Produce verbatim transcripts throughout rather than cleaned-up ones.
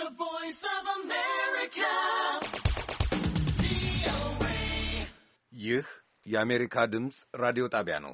The Voice of America. ይህ የአሜሪካ ድምፅ ራዲዮ ጣቢያ ነው።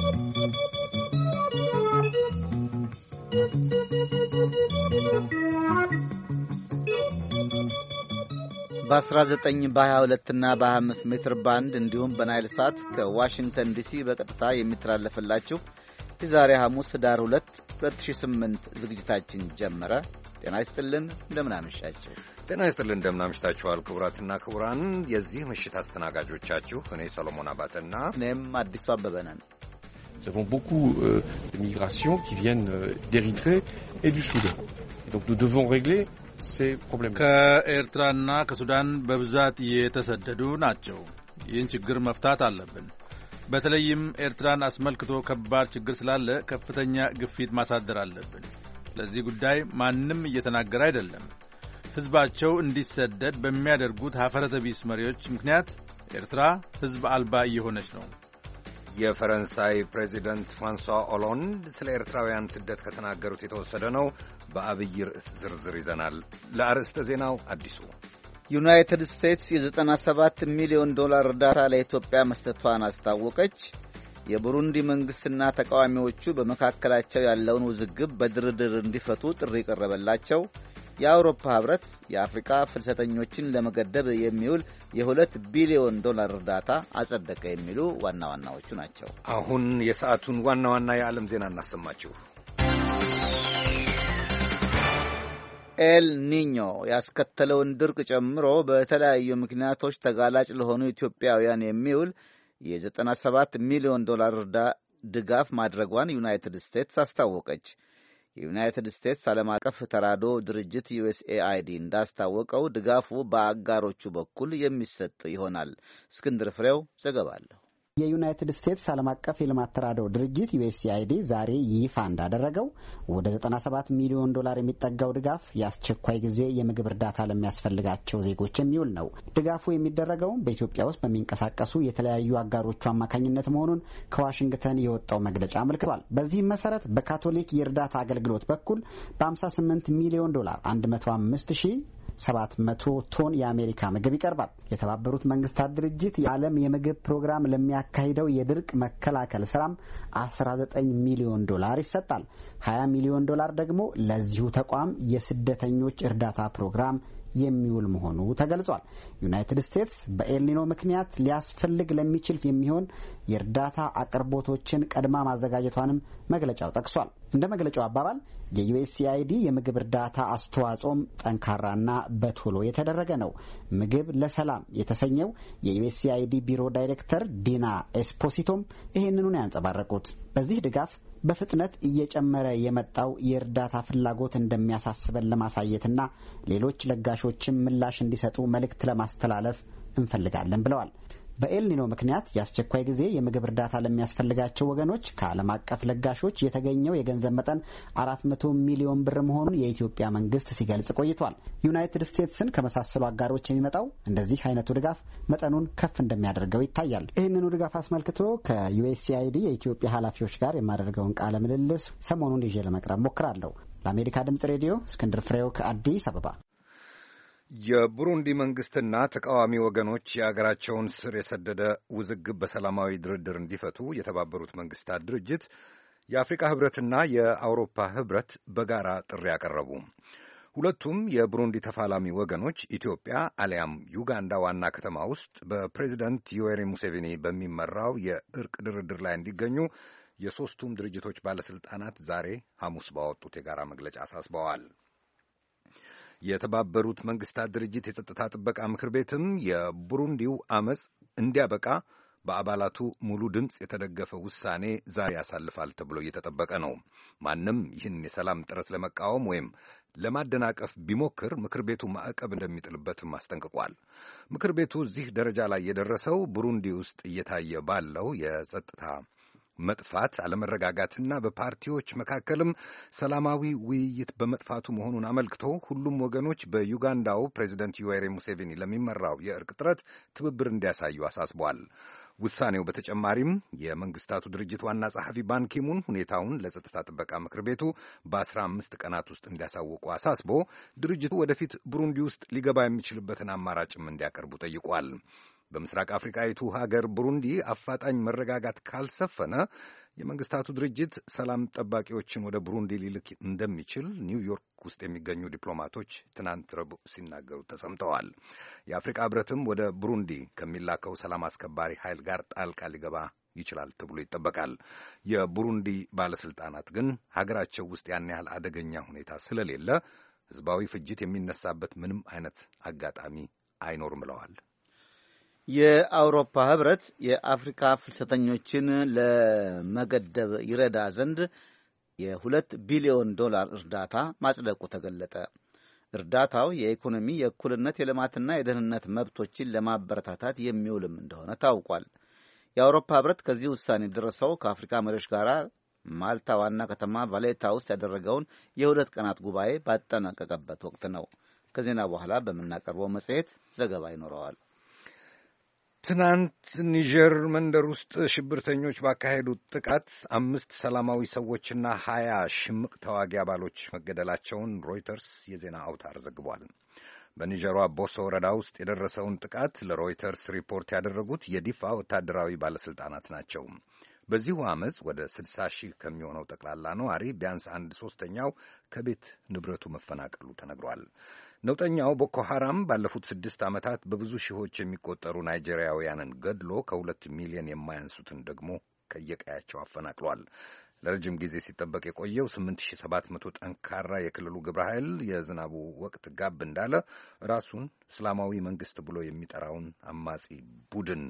በአስራ ዘጠኝ በሀያ ሁለት እና በሀያ አምስት ሜትር ባንድ እንዲሁም በናይል ሳት ከዋሽንግተን ዲሲ በቀጥታ የሚተላለፍላችሁ የዛሬ ሐሙስ ኅዳር ሁለት ሁለት ሺህ ስምንት ዝግጅታችን ጀመረ። ጤና ይስጥልን፣ እንደምናመሻችሁ። ጤና ይስጥልን፣ እንደምናመሽታችኋል። ክቡራትና ክቡራን፣ የዚህ ምሽት አስተናጋጆቻችሁ እኔ ሰሎሞን አባተና እኔም አዲሱ አበበ ነን። Nous avons beaucoup euh, de migrations qui viennent euh, d'Érythrée et du Soudan. Et donc nous devons régler ces problèmes. ከኤርትራና ከሱዳን በብዛት የተሰደዱ ናቸው። ይህን ችግር መፍታት አለብን። በተለይም ኤርትራን አስመልክቶ ከባድ ችግር ስላለ ከፍተኛ ግፊት ማሳደር አለብን። ለዚህ ጉዳይ ማንም እየተናገረ አይደለም። ሕዝባቸው እንዲሰደድ በሚያደርጉት ሀፈረተ ቢስ መሪዎች ምክንያት ኤርትራ ሕዝብ አልባ እየሆነች ነው። የፈረንሳይ ፕሬዚደንት ፍራንሷ ኦሎንድ ስለ ኤርትራውያን ስደት ከተናገሩት የተወሰደ ነው። በአብይ ርዕስ ዝርዝር ይዘናል። ለአርዕስተ ዜናው አዲሱ። ዩናይትድ ስቴትስ የዘጠና ሰባት ሚሊዮን ዶላር እርዳታ ለኢትዮጵያ መስጠቷን አስታወቀች። የቡሩንዲ መንግሥትና ተቃዋሚዎቹ በመካከላቸው ያለውን ውዝግብ በድርድር እንዲፈቱ ጥሪ ቀረበላቸው። የአውሮፓ ኅብረት የአፍሪካ ፍልሰተኞችን ለመገደብ የሚውል የሁለት ቢሊዮን ዶላር እርዳታ አጸደቀ። የሚሉ ዋና ዋናዎቹ ናቸው። አሁን የሰዓቱን ዋና ዋና የዓለም ዜና እናሰማችሁ። ኤል ኒኞ ያስከተለውን ድርቅ ጨምሮ በተለያዩ ምክንያቶች ተጋላጭ ለሆኑ ኢትዮጵያውያን የሚውል የዘጠና ሰባት ሚሊዮን ዶላር ድጋፍ ማድረጓን ዩናይትድ ስቴትስ አስታወቀች። የዩናይትድ ስቴትስ ዓለም አቀፍ ተራድኦ ድርጅት ዩኤስኤአይዲ እንዳስታወቀው ድጋፉ በአጋሮቹ በኩል የሚሰጥ ይሆናል። እስክንድር ፍሬው ዘገባ አለው። የዩናይትድ ስቴትስ ዓለም አቀፍ የልማት ተራድኦ ድርጅት ዩኤስኤአይዲ ዛሬ ይፋ እንዳደረገው ወደ ዘጠና ሰባት ሚሊዮን ዶላር የሚጠጋው ድጋፍ የአስቸኳይ ጊዜ የምግብ እርዳታ ለሚያስፈልጋቸው ዜጎች የሚውል ነው። ድጋፉ የሚደረገውም በኢትዮጵያ ውስጥ በሚንቀሳቀሱ የተለያዩ አጋሮቹ አማካኝነት መሆኑን ከዋሽንግተን የወጣው መግለጫ አመልክቷል። በዚህም መሰረት በካቶሊክ የእርዳታ አገልግሎት በኩል በ58 ሚሊዮን ዶላር መቶ አምስት ሺህ ሰባት መቶ ቶን የአሜሪካ ምግብ ይቀርባል። የተባበሩት መንግስታት ድርጅት የዓለም የምግብ ፕሮግራም ለሚያካሂደው የድርቅ መከላከል ስራም አስራ ዘጠኝ ሚሊዮን ዶላር ይሰጣል። ሀያ ሚሊዮን ዶላር ደግሞ ለዚሁ ተቋም የስደተኞች እርዳታ ፕሮግራም የሚውል መሆኑ ተገልጿል። ዩናይትድ ስቴትስ በኤልኒኖ ምክንያት ሊያስፈልግ ለሚችል የሚሆን የእርዳታ አቅርቦቶችን ቀድማ ማዘጋጀቷንም መግለጫው ጠቅሷል። እንደ መግለጫው አባባል የዩኤስኤአይዲ የምግብ እርዳታ አስተዋጽኦም ጠንካራና በቶሎ የተደረገ ነው። ምግብ ለሰላም የተሰኘው የዩኤስኤአይዲ ቢሮ ዳይሬክተር ዲና ኤስፖሲቶም ይህንኑን ያንጸባረቁት በዚህ ድጋፍ በፍጥነት እየጨመረ የመጣው የእርዳታ ፍላጎት እንደሚያሳስበን ለማሳየትና ሌሎች ለጋሾችም ምላሽ እንዲሰጡ መልእክት ለማስተላለፍ እንፈልጋለን ብለዋል። በኤልኒኖ ምክንያት የአስቸኳይ ጊዜ የምግብ እርዳታ ለሚያስፈልጋቸው ወገኖች ከዓለም አቀፍ ለጋሾች የተገኘው የገንዘብ መጠን አራት መቶ ሚሊዮን ብር መሆኑን የኢትዮጵያ መንግስት ሲገልጽ ቆይቷል። ዩናይትድ ስቴትስን ከመሳሰሉ አጋሮች የሚመጣው እንደዚህ አይነቱ ድጋፍ መጠኑን ከፍ እንደሚያደርገው ይታያል። ይህንኑ ድጋፍ አስመልክቶ ከዩኤስኤአይዲ የኢትዮጵያ ኃላፊዎች ጋር የማደርገውን ቃለ ምልልስ ሰሞኑን ይዤ ለመቅረብ ሞክራለሁ። ለአሜሪካ ድምጽ ሬዲዮ እስክንድር ፍሬው ከአዲስ አበባ። የቡሩንዲ መንግስትና ተቃዋሚ ወገኖች የአገራቸውን ስር የሰደደ ውዝግብ በሰላማዊ ድርድር እንዲፈቱ የተባበሩት መንግስታት ድርጅት፣ የአፍሪካ ህብረትና የአውሮፓ ህብረት በጋራ ጥሪ ያቀረቡ። ሁለቱም የቡሩንዲ ተፋላሚ ወገኖች ኢትዮጵያ አሊያም ዩጋንዳ ዋና ከተማ ውስጥ በፕሬዚደንት ዮዌሪ ሙሴቪኒ በሚመራው የእርቅ ድርድር ላይ እንዲገኙ የሦስቱም ድርጅቶች ባለሥልጣናት ዛሬ ሐሙስ ባወጡት የጋራ መግለጫ አሳስበዋል። የተባበሩት መንግስታት ድርጅት የጸጥታ ጥበቃ ምክር ቤትም የቡሩንዲው አመፅ እንዲያበቃ በአባላቱ ሙሉ ድምፅ የተደገፈ ውሳኔ ዛሬ ያሳልፋል ተብሎ እየተጠበቀ ነው። ማንም ይህን የሰላም ጥረት ለመቃወም ወይም ለማደናቀፍ ቢሞክር ምክር ቤቱ ማዕቀብ እንደሚጥልበትም አስጠንቅቋል። ምክር ቤቱ እዚህ ደረጃ ላይ የደረሰው ቡሩንዲ ውስጥ እየታየ ባለው የጸጥታ መጥፋት አለመረጋጋትና በፓርቲዎች መካከልም ሰላማዊ ውይይት በመጥፋቱ መሆኑን አመልክቶ ሁሉም ወገኖች በዩጋንዳው ፕሬዚደንት ዮዌሪ ሙሴቪኒ ለሚመራው የእርቅ ጥረት ትብብር እንዲያሳዩ አሳስቧል። ውሳኔው በተጨማሪም የመንግስታቱ ድርጅት ዋና ጸሐፊ ባንኪሙን ሁኔታውን ለጸጥታ ጥበቃ ምክር ቤቱ በአስራ አምስት ቀናት ውስጥ እንዲያሳውቁ አሳስቦ ድርጅቱ ወደፊት ቡሩንዲ ውስጥ ሊገባ የሚችልበትን አማራጭም እንዲያቀርቡ ጠይቋል። በምስራቅ አፍሪካዊቱ ሀገር ቡሩንዲ አፋጣኝ መረጋጋት ካልሰፈነ የመንግስታቱ ድርጅት ሰላም ጠባቂዎችን ወደ ቡሩንዲ ሊልክ እንደሚችል ኒውዮርክ ውስጥ የሚገኙ ዲፕሎማቶች ትናንት ረቡዕ ሲናገሩ ተሰምተዋል። የአፍሪካ ሕብረትም ወደ ቡሩንዲ ከሚላከው ሰላም አስከባሪ ኃይል ጋር ጣልቃ ሊገባ ይችላል ተብሎ ይጠበቃል። የቡሩንዲ ባለስልጣናት ግን ሀገራቸው ውስጥ ያን ያህል አደገኛ ሁኔታ ስለሌለ ህዝባዊ ፍጅት የሚነሳበት ምንም አይነት አጋጣሚ አይኖርም ብለዋል። የአውሮፓ ህብረት የአፍሪካ ፍልሰተኞችን ለመገደብ ይረዳ ዘንድ የሁለት ቢሊዮን ዶላር እርዳታ ማጽደቁ ተገለጠ። እርዳታው የኢኮኖሚ የእኩልነት የልማትና የደህንነት መብቶችን ለማበረታታት የሚውልም እንደሆነ ታውቋል። የአውሮፓ ህብረት ከዚህ ውሳኔ ደረሰው ከአፍሪካ መሪዎች ጋር ማልታ ዋና ከተማ ቫሌታ ውስጥ ያደረገውን የሁለት ቀናት ጉባኤ ባጠናቀቀበት ወቅት ነው። ከዜና በኋላ በምናቀርበው መጽሔት ዘገባ ይኖረዋል። ትናንት ኒጀር መንደር ውስጥ ሽብርተኞች ባካሄዱት ጥቃት አምስት ሰላማዊ ሰዎችና ሀያ ሽምቅ ተዋጊ አባሎች መገደላቸውን ሮይተርስ የዜና አውታር ዘግቧል። በኒጀሯ ቦሶ ወረዳ ውስጥ የደረሰውን ጥቃት ለሮይተርስ ሪፖርት ያደረጉት የዲፋ ወታደራዊ ባለሥልጣናት ናቸው። በዚሁ ዓመፅ ወደ ስድሳ ሺህ ከሚሆነው ጠቅላላ ነዋሪ ቢያንስ አንድ ሦስተኛው ከቤት ንብረቱ መፈናቀሉ ተነግሯል። ነውጠኛው ቦኮ ሐራም ባለፉት ስድስት ዓመታት በብዙ ሺዎች የሚቆጠሩ ናይጄሪያውያንን ገድሎ ከሁለት ሚሊዮን የማያንሱትን ደግሞ ከየቀያቸው አፈናቅሏል። ለረጅም ጊዜ ሲጠበቅ የቆየው ስምንት ሺህ ሰባት መቶ ጠንካራ የክልሉ ግብረ ኃይል የዝናቡ ወቅት ጋብ እንዳለ ራሱን እስላማዊ መንግስት ብሎ የሚጠራውን አማጺ ቡድን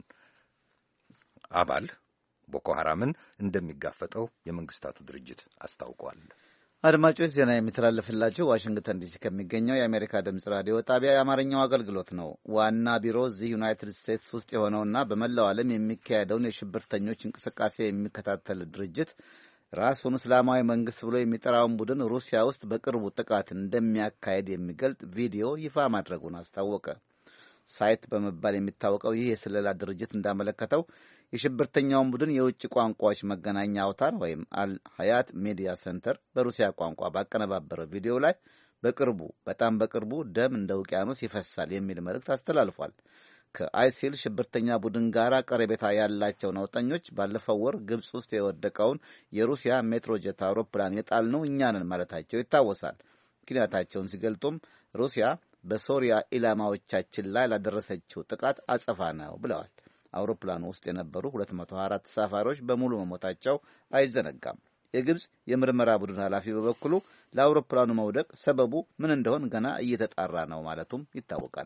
አባል ቦኮ ሐራምን እንደሚጋፈጠው የመንግስታቱ ድርጅት አስታውቋል። አድማጮች ዜና የሚተላለፍላችሁ ዋሽንግተን ዲሲ ከሚገኘው የአሜሪካ ድምፅ ራዲዮ ጣቢያ የአማርኛው አገልግሎት ነው። ዋና ቢሮ እዚህ ዩናይትድ ስቴትስ ውስጥ የሆነውና በመላው ዓለም የሚካሄደውን የሽብርተኞች እንቅስቃሴ የሚከታተል ድርጅት ራሱን እስላማዊ መንግስት ብሎ የሚጠራውን ቡድን ሩሲያ ውስጥ በቅርቡ ጥቃት እንደሚያካሄድ የሚገልጥ ቪዲዮ ይፋ ማድረጉን አስታወቀ። ሳይት በመባል የሚታወቀው ይህ የስለላ ድርጅት እንዳመለከተው የሽብርተኛውን ቡድን የውጭ ቋንቋዎች መገናኛ አውታር ወይም አልሀያት ሚዲያ ሴንተር በሩሲያ ቋንቋ ባቀነባበረው ቪዲዮ ላይ በቅርቡ በጣም በቅርቡ ደም እንደ ውቅያኖስ ይፈሳል የሚል መልእክት አስተላልፏል። ከአይሲል ሽብርተኛ ቡድን ጋር ቀረቤታ ያላቸው ነውጠኞች ባለፈው ወር ግብጽ ውስጥ የወደቀውን የሩሲያ ሜትሮጀት አውሮፕላን የጣልነው እኛ ነን ማለታቸው ይታወሳል። ምክንያታቸውን ሲገልጡም ሩሲያ በሶሪያ ኢላማዎቻችን ላይ ላደረሰችው ጥቃት አጸፋ ነው ብለዋል። አውሮፕላኑ ውስጥ የነበሩ ሁለት መቶ አራት ተሳፋሪዎች በሙሉ መሞታቸው አይዘነጋም። የግብጽ የምርመራ ቡድን ኃላፊ በበኩሉ ለአውሮፕላኑ መውደቅ ሰበቡ ምን እንደሆን ገና እየተጣራ ነው ማለቱም ይታወቃል።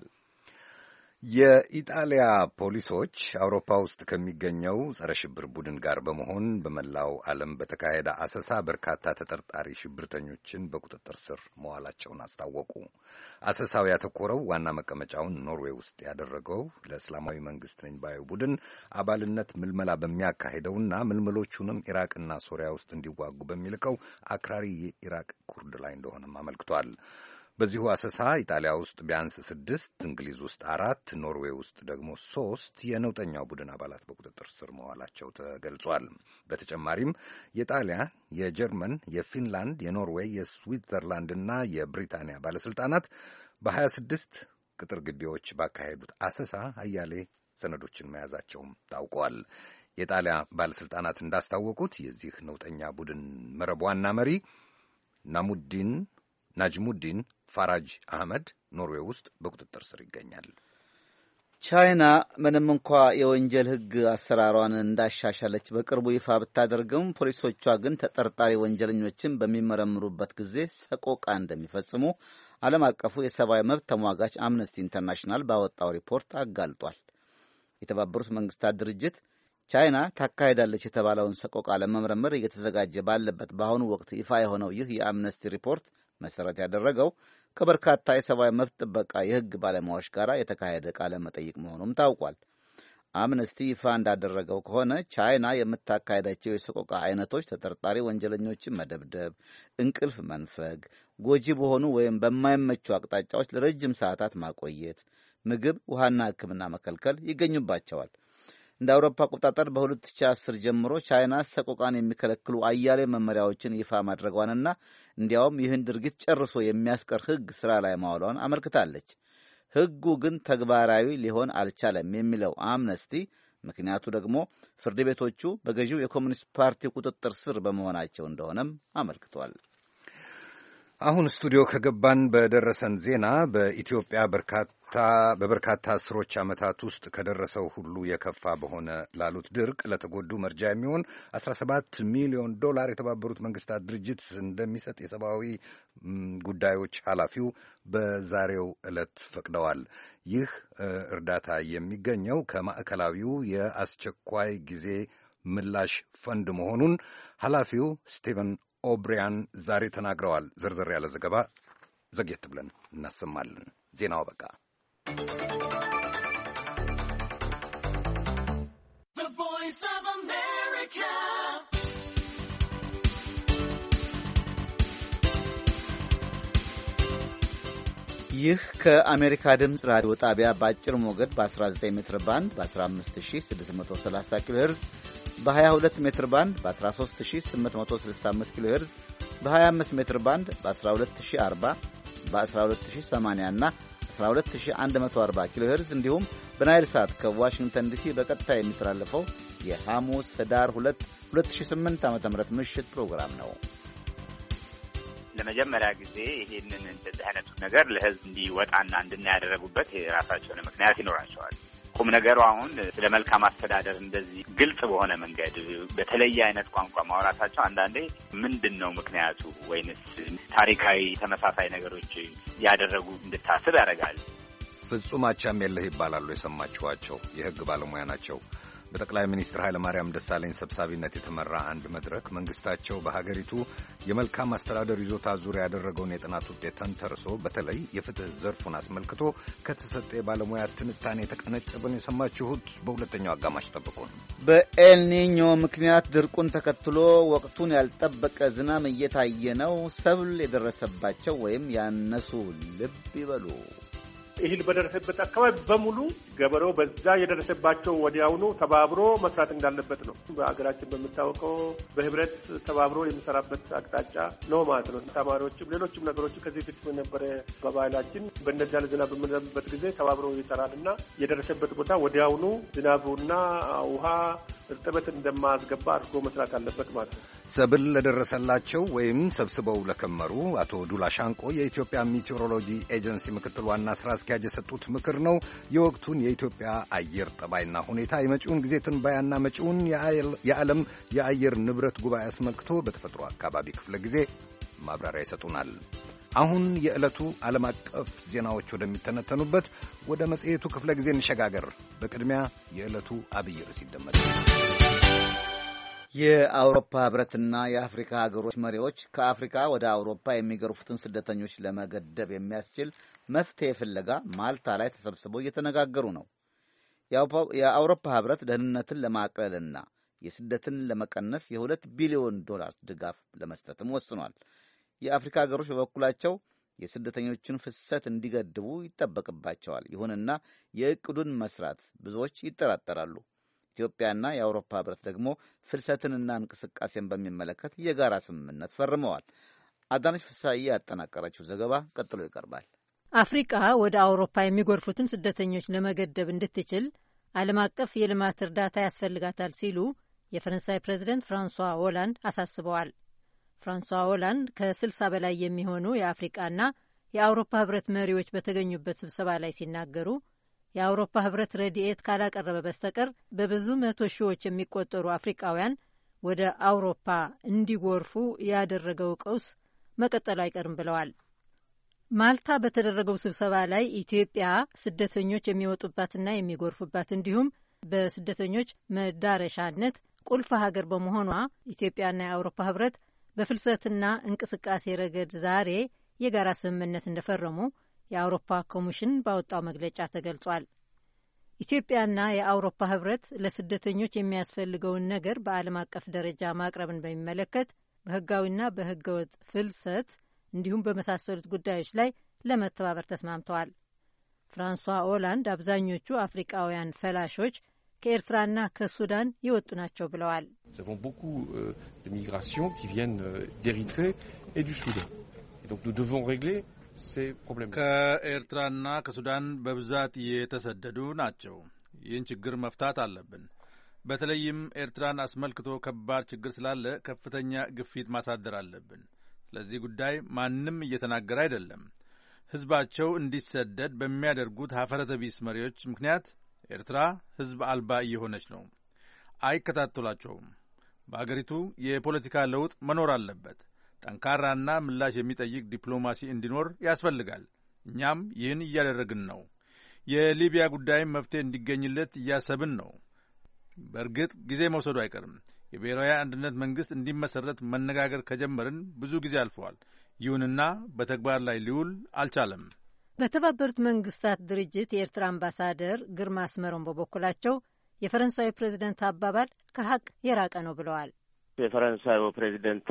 የኢጣሊያ ፖሊሶች አውሮፓ ውስጥ ከሚገኘው ጸረ ሽብር ቡድን ጋር በመሆን በመላው ዓለም በተካሄደ አሰሳ በርካታ ተጠርጣሪ ሽብርተኞችን በቁጥጥር ስር መዋላቸውን አስታወቁ። አሰሳው ያተኮረው ዋና መቀመጫውን ኖርዌይ ውስጥ ያደረገው ለእስላማዊ መንግስት ነኝ ባዩ ቡድን አባልነት ምልመላ በሚያካሂደውና ምልምሎቹንም ኢራቅና ሶሪያ ውስጥ እንዲዋጉ በሚልከው አክራሪ የኢራቅ ኩርድ ላይ እንደሆነም አመልክቷል። በዚሁ አሰሳ ኢጣሊያ ውስጥ ቢያንስ ስድስት፣ እንግሊዝ ውስጥ አራት፣ ኖርዌይ ውስጥ ደግሞ ሶስት የነውጠኛው ቡድን አባላት በቁጥጥር ስር መዋላቸው ተገልጿል። በተጨማሪም የጣሊያ፣ የጀርመን፣ የፊንላንድ፣ የኖርዌይ፣ የስዊትዘርላንድና የብሪታንያ ባለስልጣናት በሀያ ስድስት ቅጥር ግቢዎች ባካሄዱት አሰሳ አያሌ ሰነዶችን መያዛቸውም ታውቋል። የጣሊያ ባለስልጣናት እንዳስታወቁት የዚህ ነውጠኛ ቡድን መረብ ዋና መሪ ናሙዲን ናጅሙዲን ፋራጅ አህመድ ኖርዌይ ውስጥ በቁጥጥር ስር ይገኛል። ቻይና ምንም እንኳ የወንጀል ሕግ አሰራሯን እንዳሻሻለች በቅርቡ ይፋ ብታደርግም ፖሊሶቿ ግን ተጠርጣሪ ወንጀለኞችን በሚመረምሩበት ጊዜ ሰቆቃ እንደሚፈጽሙ ዓለም አቀፉ የሰብአዊ መብት ተሟጋች አምነስቲ ኢንተርናሽናል ባወጣው ሪፖርት አጋልጧል። የተባበሩት መንግስታት ድርጅት ቻይና ታካሄዳለች የተባለውን ሰቆቃ ለመመርመር እየተዘጋጀ ባለበት በአሁኑ ወቅት ይፋ የሆነው ይህ የአምነስቲ ሪፖርት መሰረት ያደረገው ከበርካታ የሰብአዊ መብት ጥበቃ የሕግ ባለሙያዎች ጋር የተካሄደ ቃለ መጠይቅ መሆኑም ታውቋል። አምነስቲ ይፋ እንዳደረገው ከሆነ ቻይና የምታካሄዳቸው የሰቆቃ አይነቶች ተጠርጣሪ ወንጀለኞችን መደብደብ፣ እንቅልፍ መንፈግ፣ ጎጂ በሆኑ ወይም በማይመቹ አቅጣጫዎች ለረጅም ሰዓታት ማቆየት፣ ምግብ፣ ውሃና ሕክምና መከልከል ይገኙባቸዋል። እንደ አውሮፓ አቆጣጠር በሁለት ሺህ አስር ጀምሮ ቻይና ሰቆቃን የሚከለክሉ አያሌ መመሪያዎችን ይፋ ማድረጓንና እንዲያውም ይህን ድርጊት ጨርሶ የሚያስቀር ሕግ ስራ ላይ ማዋሏን አመልክታለች። ሕጉ ግን ተግባራዊ ሊሆን አልቻለም የሚለው አምነስቲ ምክንያቱ ደግሞ ፍርድ ቤቶቹ በገዢው የኮሚኒስት ፓርቲ ቁጥጥር ስር በመሆናቸው እንደሆነም አመልክቷል። አሁን ስቱዲዮ ከገባን በደረሰን ዜና በኢትዮጵያ በርካታ በበርካታ አስሮች ዓመታት ውስጥ ከደረሰው ሁሉ የከፋ በሆነ ላሉት ድርቅ ለተጎዱ መርጃ የሚሆን አስራ ሰባት ሚሊዮን ዶላር የተባበሩት መንግስታት ድርጅት እንደሚሰጥ የሰብአዊ ጉዳዮች ኃላፊው በዛሬው ዕለት ፈቅደዋል። ይህ እርዳታ የሚገኘው ከማዕከላዊው የአስቸኳይ ጊዜ ምላሽ ፈንድ መሆኑን ኃላፊው ስቲቨን ኦብሪያን ዛሬ ተናግረዋል። ዝርዝር ያለ ዘገባ ዘግየት ብለን እናሰማለን። ዜናው በቃ። ይህ ከአሜሪካ ድምፅ ራዲዮ ጣቢያ በአጭር ሞገድ በ19 ሜትር ባንድ በ15630 ኪሎ ሄርዝ በ22 ሜትር ባንድ በ13865 ኪሎ ሄርዝ በ25 ሜትር ባንድ በ12040 በ12080 እና አስራ ሁለት ሺህ አንድ መቶ አርባ ኪሎ ሄርዝ እንዲሁም በናይል ሳት ከዋሽንግተን ዲሲ በቀጥታ የሚተላለፈው የሐሙስ ህዳር ሁለት ሁለት ሺህ ስምንት ዓ.ም ምሽት ፕሮግራም ነው። ለመጀመሪያ ጊዜ ይሄንን እንደዚህ አይነቱ ነገር ለህዝብ እንዲወጣና እንድናያደረጉበት የራሳቸው ምክንያት ይኖራቸዋል። ቁም ነገሩ አሁን ስለ መልካም አስተዳደር እንደዚህ ግልጽ በሆነ መንገድ በተለየ አይነት ቋንቋ ማውራታቸው አንዳንዴ ምንድነው ምክንያቱ ወይንስ ታሪካዊ ተመሳሳይ ነገሮች ያደረጉ እንድታስብ ያደርጋል። ፍጹም አቻምየለህ ይባላሉ የሰማችኋቸው የህግ ባለሙያ ናቸው። በጠቅላይ ሚኒስትር ኃይለ ማርያም ደሳለኝ ሰብሳቢነት የተመራ አንድ መድረክ መንግስታቸው በሀገሪቱ የመልካም አስተዳደር ይዞታ ዙሪያ ያደረገውን የጥናት ውጤት ተንተርሶ በተለይ የፍትህ ዘርፉን አስመልክቶ ከተሰጠ የባለሙያ ትንታኔ የተቀነጨበን የሰማችሁት። በሁለተኛው አጋማሽ ጠብቁን። በኤልኒኞ ምክንያት ድርቁን ተከትሎ ወቅቱን ያልጠበቀ ዝናብ እየታየ ነው። ሰብል የደረሰባቸው ወይም ያነሱ ልብ ይበሉ። እህል በደረሰበት አካባቢ በሙሉ ገበሬው በዛ የደረሰባቸው ወዲያውኑ ተባብሮ መስራት እንዳለበት ነው። በአገራችን በምታወቀው በህብረት ተባብሮ የሚሰራበት አቅጣጫ ነው ማለት ነው። ተማሪዎችም ሌሎችም ነገሮች ከዚህ ፊት የነበረ በባህላችን በእነዚያ ዝናብ በሚዘንብበት ጊዜ ተባብሮ ይሰራልና የደረሰበት ቦታ ወዲያውኑ ዝናቡና ውሃ እርጥበት እንደማያስገባ አድርጎ መስራት አለበት ማለት ነው። ሰብል ለደረሰላቸው ወይም ሰብስበው ለከመሩ አቶ ዱላ ሻንቆ የኢትዮጵያ ሚቴዎሮሎጂ ኤጀንሲ ምክትል ዋና ስራ አስኪያጅ የሰጡት ምክር ነው። የወቅቱን የኢትዮጵያ አየር ጠባይና ሁኔታ፣ የመጪውን ጊዜ ትንበያና መጪውን የዓለም የአየር ንብረት ጉባኤ አስመልክቶ በተፈጥሮ አካባቢ ክፍለ ጊዜ ማብራሪያ ይሰጡናል። አሁን የዕለቱ ዓለም አቀፍ ዜናዎች ወደሚተነተኑበት ወደ መጽሔቱ ክፍለ ጊዜ እንሸጋገር። በቅድሚያ የዕለቱ አብይ ርዕስ ይደመጣል። የአውሮፓ ህብረትና የአፍሪካ ሀገሮች መሪዎች ከአፍሪካ ወደ አውሮፓ የሚገርፉትን ስደተኞች ለመገደብ የሚያስችል መፍትሄ ፍለጋ ማልታ ላይ ተሰብስበው እየተነጋገሩ ነው። የአውሮፓ ህብረት ደህንነትን ለማቅለልና የስደትን ለመቀነስ የሁለት ቢሊዮን ዶላር ድጋፍ ለመስጠትም ወስኗል። የአፍሪካ ሀገሮች በበኩላቸው የስደተኞችን ፍሰት እንዲገድቡ ይጠበቅባቸዋል። ይሁንና የእቅዱን መስራት ብዙዎች ይጠራጠራሉ። ኢትዮጵያና የአውሮፓ ህብረት ደግሞ ፍልሰትንና እንቅስቃሴን በሚመለከት የጋራ ስምምነት ፈርመዋል። አዳነች ፍሳዬ ያጠናቀረችው ዘገባ ቀጥሎ ይቀርባል። አፍሪቃ ወደ አውሮፓ የሚጎርፉትን ስደተኞች ለመገደብ እንድትችል ዓለም አቀፍ የልማት እርዳታ ያስፈልጋታል ሲሉ የፈረንሳይ ፕሬዚደንት ፍራንሷ ሆላንድ አሳስበዋል። ፍራንሷ ሆላንድ ከስልሳ በላይ የሚሆኑ የአፍሪቃና የአውሮፓ ህብረት መሪዎች በተገኙበት ስብሰባ ላይ ሲናገሩ የአውሮፓ ህብረት ረድኤት ካላቀረበ በስተቀር በብዙ መቶ ሺዎች የሚቆጠሩ አፍሪቃውያን ወደ አውሮፓ እንዲጎርፉ ያደረገው ቀውስ መቀጠሉ አይቀርም ብለዋል። ማልታ በተደረገው ስብሰባ ላይ ኢትዮጵያ ስደተኞች የሚወጡባትና የሚጎርፉባት እንዲሁም በስደተኞች መዳረሻነት ቁልፍ ሀገር በመሆኗ ኢትዮጵያና የአውሮፓ ህብረት በፍልሰትና እንቅስቃሴ ረገድ ዛሬ የጋራ ስምምነት እንደፈረሙ የአውሮፓ ኮሚሽን ባወጣው መግለጫ ተገልጿል። ኢትዮጵያና የአውሮፓ ህብረት ለስደተኞች የሚያስፈልገውን ነገር በዓለም አቀፍ ደረጃ ማቅረብን በሚመለከት በህጋዊና በህገወጥ ፍልሰት እንዲሁም በመሳሰሉት ጉዳዮች ላይ ለመተባበር ተስማምተዋል። ፍራንሷ ኦላንድ አብዛኞቹ አፍሪቃውያን ፈላሾች ከኤርትራና ከሱዳን የወጡ ናቸው ብለዋል። Nous avons beaucoup euh, de migrations qui viennent euh, d'Érythrée et du Soudan. Et donc nous devons régler ces problèmes. ከኤርትራና ከሱዳን በብዛት የተሰደዱ ናቸው። ይህን ችግር መፍታት አለብን። በተለይም ኤርትራን አስመልክቶ ከባድ ችግር ስላለ ከፍተኛ ግፊት ማሳደር አለብን። ስለዚህ ጉዳይ ማንም እየተናገረ አይደለም። ሕዝባቸው እንዲሰደድ በሚያደርጉት ሀፈረተ ቢስ መሪዎች ምክንያት ኤርትራ ሕዝብ አልባ እየሆነች ነው። አይከታተሏቸውም። በአገሪቱ የፖለቲካ ለውጥ መኖር አለበት። ጠንካራና ምላሽ የሚጠይቅ ዲፕሎማሲ እንዲኖር ያስፈልጋል። እኛም ይህን እያደረግን ነው። የሊቢያ ጉዳይም መፍትሄ እንዲገኝለት እያሰብን ነው። በእርግጥ ጊዜ መውሰዱ አይቀርም። የብሔራዊ አንድነት መንግሥት እንዲመሰረት መነጋገር ከጀመርን ብዙ ጊዜ አልፈዋል። ይሁንና በተግባር ላይ ሊውል አልቻለም። በተባበሩት መንግስታት ድርጅት የኤርትራ አምባሳደር ግርማ አስመሮም በበኩላቸው የፈረንሳዩ ፕሬዚደንት አባባል ከሀቅ የራቀ ነው ብለዋል። የፈረንሳዩ ፕሬዚደንት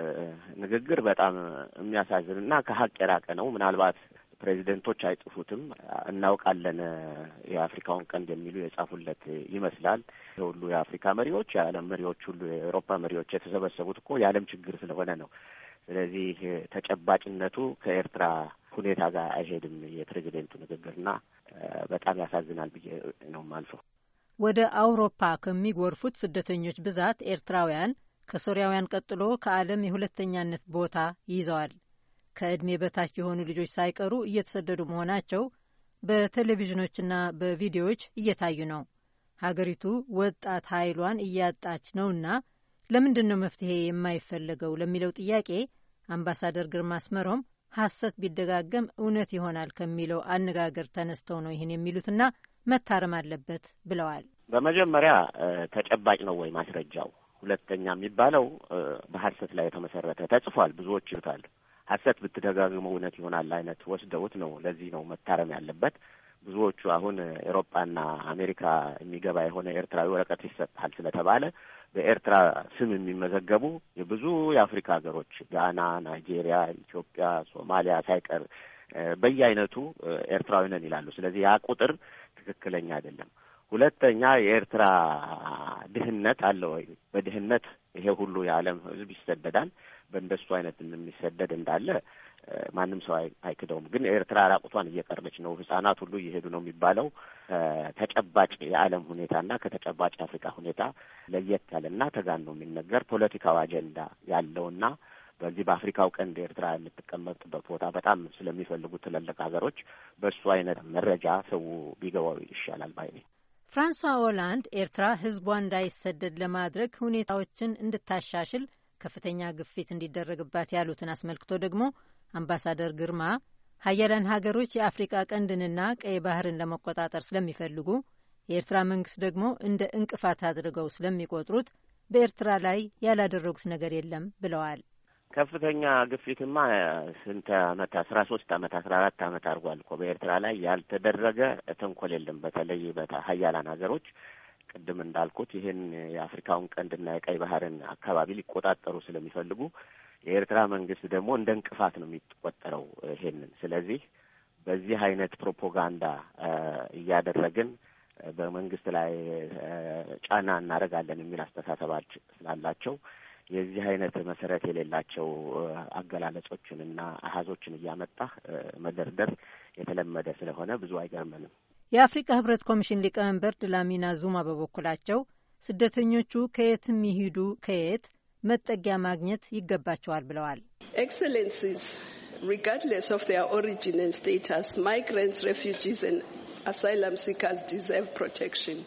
ንግግር በጣም የሚያሳዝንና ከሀቅ የራቀ ነው። ምናልባት ፕሬዚደንቶች አይጥፉትም፣ እናውቃለን የአፍሪካውን ቀንድ የሚሉ የጻፉለት ይመስላል። ሁሉ የአፍሪካ መሪዎች፣ የዓለም መሪዎች ሁሉ የአውሮፓ መሪዎች የተሰበሰቡት እኮ የዓለም ችግር ስለሆነ ነው። ስለዚህ ተጨባጭነቱ ከኤርትራ ሁኔታ ጋር አይሄድም የፕሬዚደንቱ ንግግርና በጣም ያሳዝናል ብዬ ነው የማልፈው። ወደ አውሮፓ ከሚጎርፉት ስደተኞች ብዛት ኤርትራውያን ከሶሪያውያን ቀጥሎ ከዓለም የሁለተኛነት ቦታ ይይዘዋል። ከዕድሜ በታች የሆኑ ልጆች ሳይቀሩ እየተሰደዱ መሆናቸው በቴሌቪዥኖችና በቪዲዮዎች እየታዩ ነው። ሀገሪቱ ወጣት ኃይሏን እያጣች ነውና ለምንድን ነው መፍትሄ የማይፈለገው ለሚለው ጥያቄ አምባሳደር ግርማ አስመሮም ሐሰት ቢደጋገም እውነት ይሆናል ከሚለው አነጋገር ተነስተው ነው ይህን የሚሉትና መታረም አለበት ብለዋል። በመጀመሪያ ተጨባጭ ነው ወይ ማስረጃው? ሁለተኛ የሚባለው በሐሰት ላይ የተመሰረተ ተጽፏል፣ ብዙዎች ይሉታል። ሐሰት ብትደጋግመው እውነት ይሆናል አይነት ወስደውት ነው። ለዚህ ነው መታረም ያለበት። ብዙዎቹ አሁን ኤሮፓና አሜሪካ የሚገባ የሆነ ኤርትራዊ ወረቀት ይሰጣል ስለተባለ በኤርትራ ስም የሚመዘገቡ የብዙ የአፍሪካ ሀገሮች ጋና፣ ናይጄሪያ፣ ኢትዮጵያ፣ ሶማሊያ ሳይቀር በየአይነቱ ኤርትራዊ ነን ይላሉ። ስለዚህ ያ ቁጥር ትክክለኛ አይደለም። ሁለተኛ የኤርትራ ድህነት አለ ወይ? በድህነት ይሄ ሁሉ የዓለም ሕዝብ ይሰደዳል። በእንደሱ አይነት የሚሰደድ እንዳለ ማንም ሰው አይክደውም። ግን ኤርትራ ራቁቷን እየቀረች ነው፣ ህጻናት ሁሉ እየሄዱ ነው የሚባለው ከተጨባጭ የዓለም ሁኔታና ከተጨባጭ የአፍሪካ ሁኔታ ለየት ያለና ተጋን ነው የሚነገር ፖለቲካው አጀንዳ ያለውና በዚህ በአፍሪካው ቀንድ ኤርትራ የምትቀመጥበት ቦታ በጣም ስለሚፈልጉ ትልልቅ ሀገሮች በእሱ አይነት መረጃ ሰው ቢገባው ይሻላል ባይ ነኝ። ፍራንሷ ሆላንድ ኤርትራ ህዝቧ እንዳይሰደድ ለማድረግ ሁኔታዎችን እንድታሻሽል ከፍተኛ ግፊት እንዲደረግባት ያሉትን አስመልክቶ ደግሞ አምባሳደር ግርማ ሀያላን ሀገሮች የአፍሪቃ ቀንድንና ቀይ ባህርን ለመቆጣጠር ስለሚፈልጉ የኤርትራ መንግስት ደግሞ እንደ እንቅፋት አድርገው ስለሚቆጥሩት በኤርትራ ላይ ያላደረጉት ነገር የለም ብለዋል። ከፍተኛ ግፊትማ ስንት አመት አስራ ሶስት አመት አስራ አራት አመት አድርጓል እኮ በኤርትራ ላይ ያልተደረገ ተንኮል የለም። በተለይ በሀያላን ሀገሮች ቅድም እንዳልኩት ይህን የአፍሪካውን ቀንድና የቀይ ባህርን አካባቢ ሊቆጣጠሩ ስለሚፈልጉ የኤርትራ መንግስት ደግሞ እንደ እንቅፋት ነው የሚቆጠረው ይሄንን። ስለዚህ በዚህ አይነት ፕሮፓጋንዳ እያደረግን በመንግስት ላይ ጫና እናደርጋለን የሚል አስተሳሰባቸው ስላላቸው የዚህ አይነት መሰረት የሌላቸው አገላለጾችንና አሃዞችን እያመጣ መደርደር የተለመደ ስለሆነ ብዙ አይገርመንም። የአፍሪካ ህብረት ኮሚሽን ሊቀመንበር ድላሚና ዙማ በበኩላቸው ስደተኞቹ ከየትም ይሂዱ ከየት መጠጊያ ማግኘት ይገባቸዋል ብለዋል። ኤክሰለንሲስ regardless of their origin and status, migrants, refugees and asylum seekers deserve protection.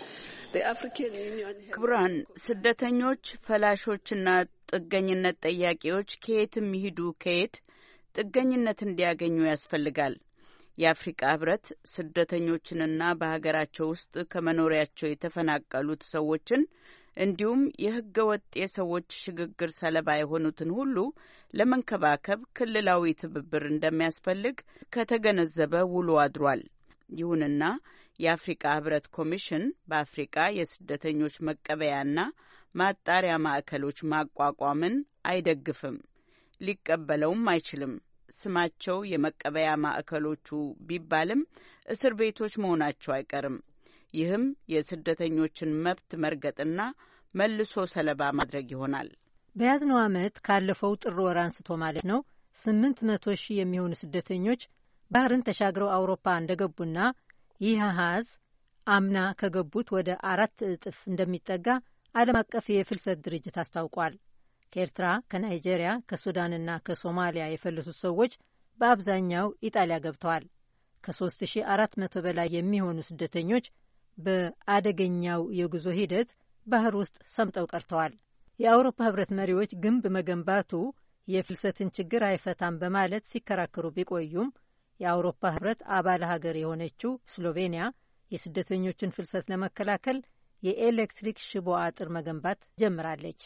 ክቡራን ስደተኞች፣ ፈላሾችና ጥገኝነት ጠያቂዎች ከየትም ይሂዱ ከየት ጥገኝነት እንዲያገኙ ያስፈልጋል። የአፍሪካ ህብረት ስደተኞችንና በሀገራቸው ውስጥ ከመኖሪያቸው የተፈናቀሉት ሰዎችን እንዲሁም የህገ ወጥ የሰዎች ሽግግር ሰለባ የሆኑትን ሁሉ ለመንከባከብ ክልላዊ ትብብር እንደሚያስፈልግ ከተገነዘበ ውሎ አድሯል። ይሁንና የአፍሪካ ህብረት ኮሚሽን በአፍሪካ የስደተኞች መቀበያና ማጣሪያ ማዕከሎች ማቋቋምን አይደግፍም፣ ሊቀበለውም አይችልም። ስማቸው የመቀበያ ማዕከሎቹ ቢባልም እስር ቤቶች መሆናቸው አይቀርም። ይህም የስደተኞችን መብት መርገጥና መልሶ ሰለባ ማድረግ ይሆናል። በያዝነው ዓመት ካለፈው ጥር ወር አንስቶ ማለት ነው ስምንት መቶ ሺህ የሚሆኑ ስደተኞች ባህርን ተሻግረው አውሮፓ እንደገቡና ይህ አሃዝ አምና ከገቡት ወደ አራት እጥፍ እንደሚጠጋ ዓለም አቀፍ የፍልሰት ድርጅት አስታውቋል። ከኤርትራ፣ ከናይጄሪያ፣ ከሱዳንና ከሶማሊያ የፈለሱት ሰዎች በአብዛኛው ኢጣሊያ ገብተዋል። ከ3400 በላይ የሚሆኑ ስደተኞች በአደገኛው የጉዞ ሂደት ባህር ውስጥ ሰምጠው ቀርተዋል። የአውሮፓ ህብረት መሪዎች ግንብ መገንባቱ የፍልሰትን ችግር አይፈታም በማለት ሲከራከሩ ቢቆዩም የአውሮፓ ህብረት አባል ሀገር የሆነችው ስሎቬኒያ የስደተኞችን ፍልሰት ለመከላከል የኤሌክትሪክ ሽቦ አጥር መገንባት ጀምራለች።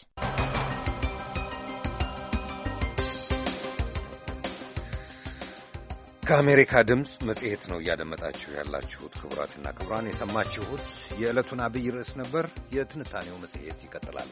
ከአሜሪካ ድምፅ መጽሔት ነው እያደመጣችሁ ያላችሁት። ክቡራትና ክቡራን የሰማችሁት የዕለቱን አብይ ርዕስ ነበር። የትንታኔው መጽሔት ይቀጥላል።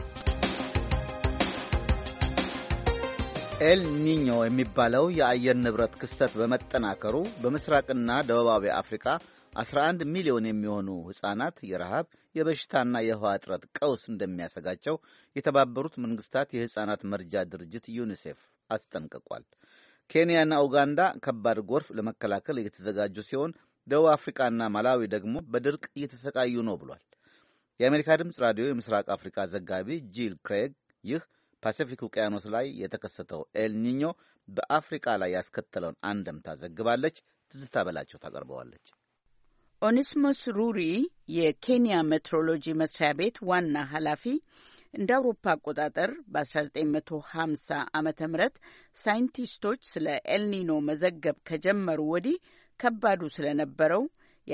ኤል ኒኞ የሚባለው የአየር ንብረት ክስተት በመጠናከሩ በምስራቅና ደቡባዊ አፍሪካ አስራ አንድ ሚሊዮን የሚሆኑ ሕፃናት የረሃብ የበሽታና የውሃ እጥረት ቀውስ እንደሚያሰጋቸው የተባበሩት መንግስታት የሕፃናት መርጃ ድርጅት ዩኒሴፍ አስጠንቅቋል። ኬንያና ኡጋንዳ ከባድ ጎርፍ ለመከላከል እየተዘጋጁ ሲሆን ደቡብ አፍሪካና ማላዊ ደግሞ በድርቅ እየተሰቃዩ ነው ብሏል። የአሜሪካ ድምፅ ራዲዮ የምስራቅ አፍሪካ ዘጋቢ ጂል ክሬግ ይህ ፓሲፊክ ውቅያኖስ ላይ የተከሰተው ኤልኒኞ በአፍሪካ ላይ ያስከተለውን አንድምታ ዘግባለች። ትዝታ በላቸው ታቀርበዋለች። ኦኒስሞስ ሩሪ የኬንያ ሜትሮሎጂ መስሪያ ቤት ዋና ኃላፊ እንደ አውሮፓ አቆጣጠር በ1950 ዓመተ ምህረት ሳይንቲስቶች ስለ ኤልኒኖ መዘገብ ከጀመሩ ወዲህ ከባዱ ስለነበረው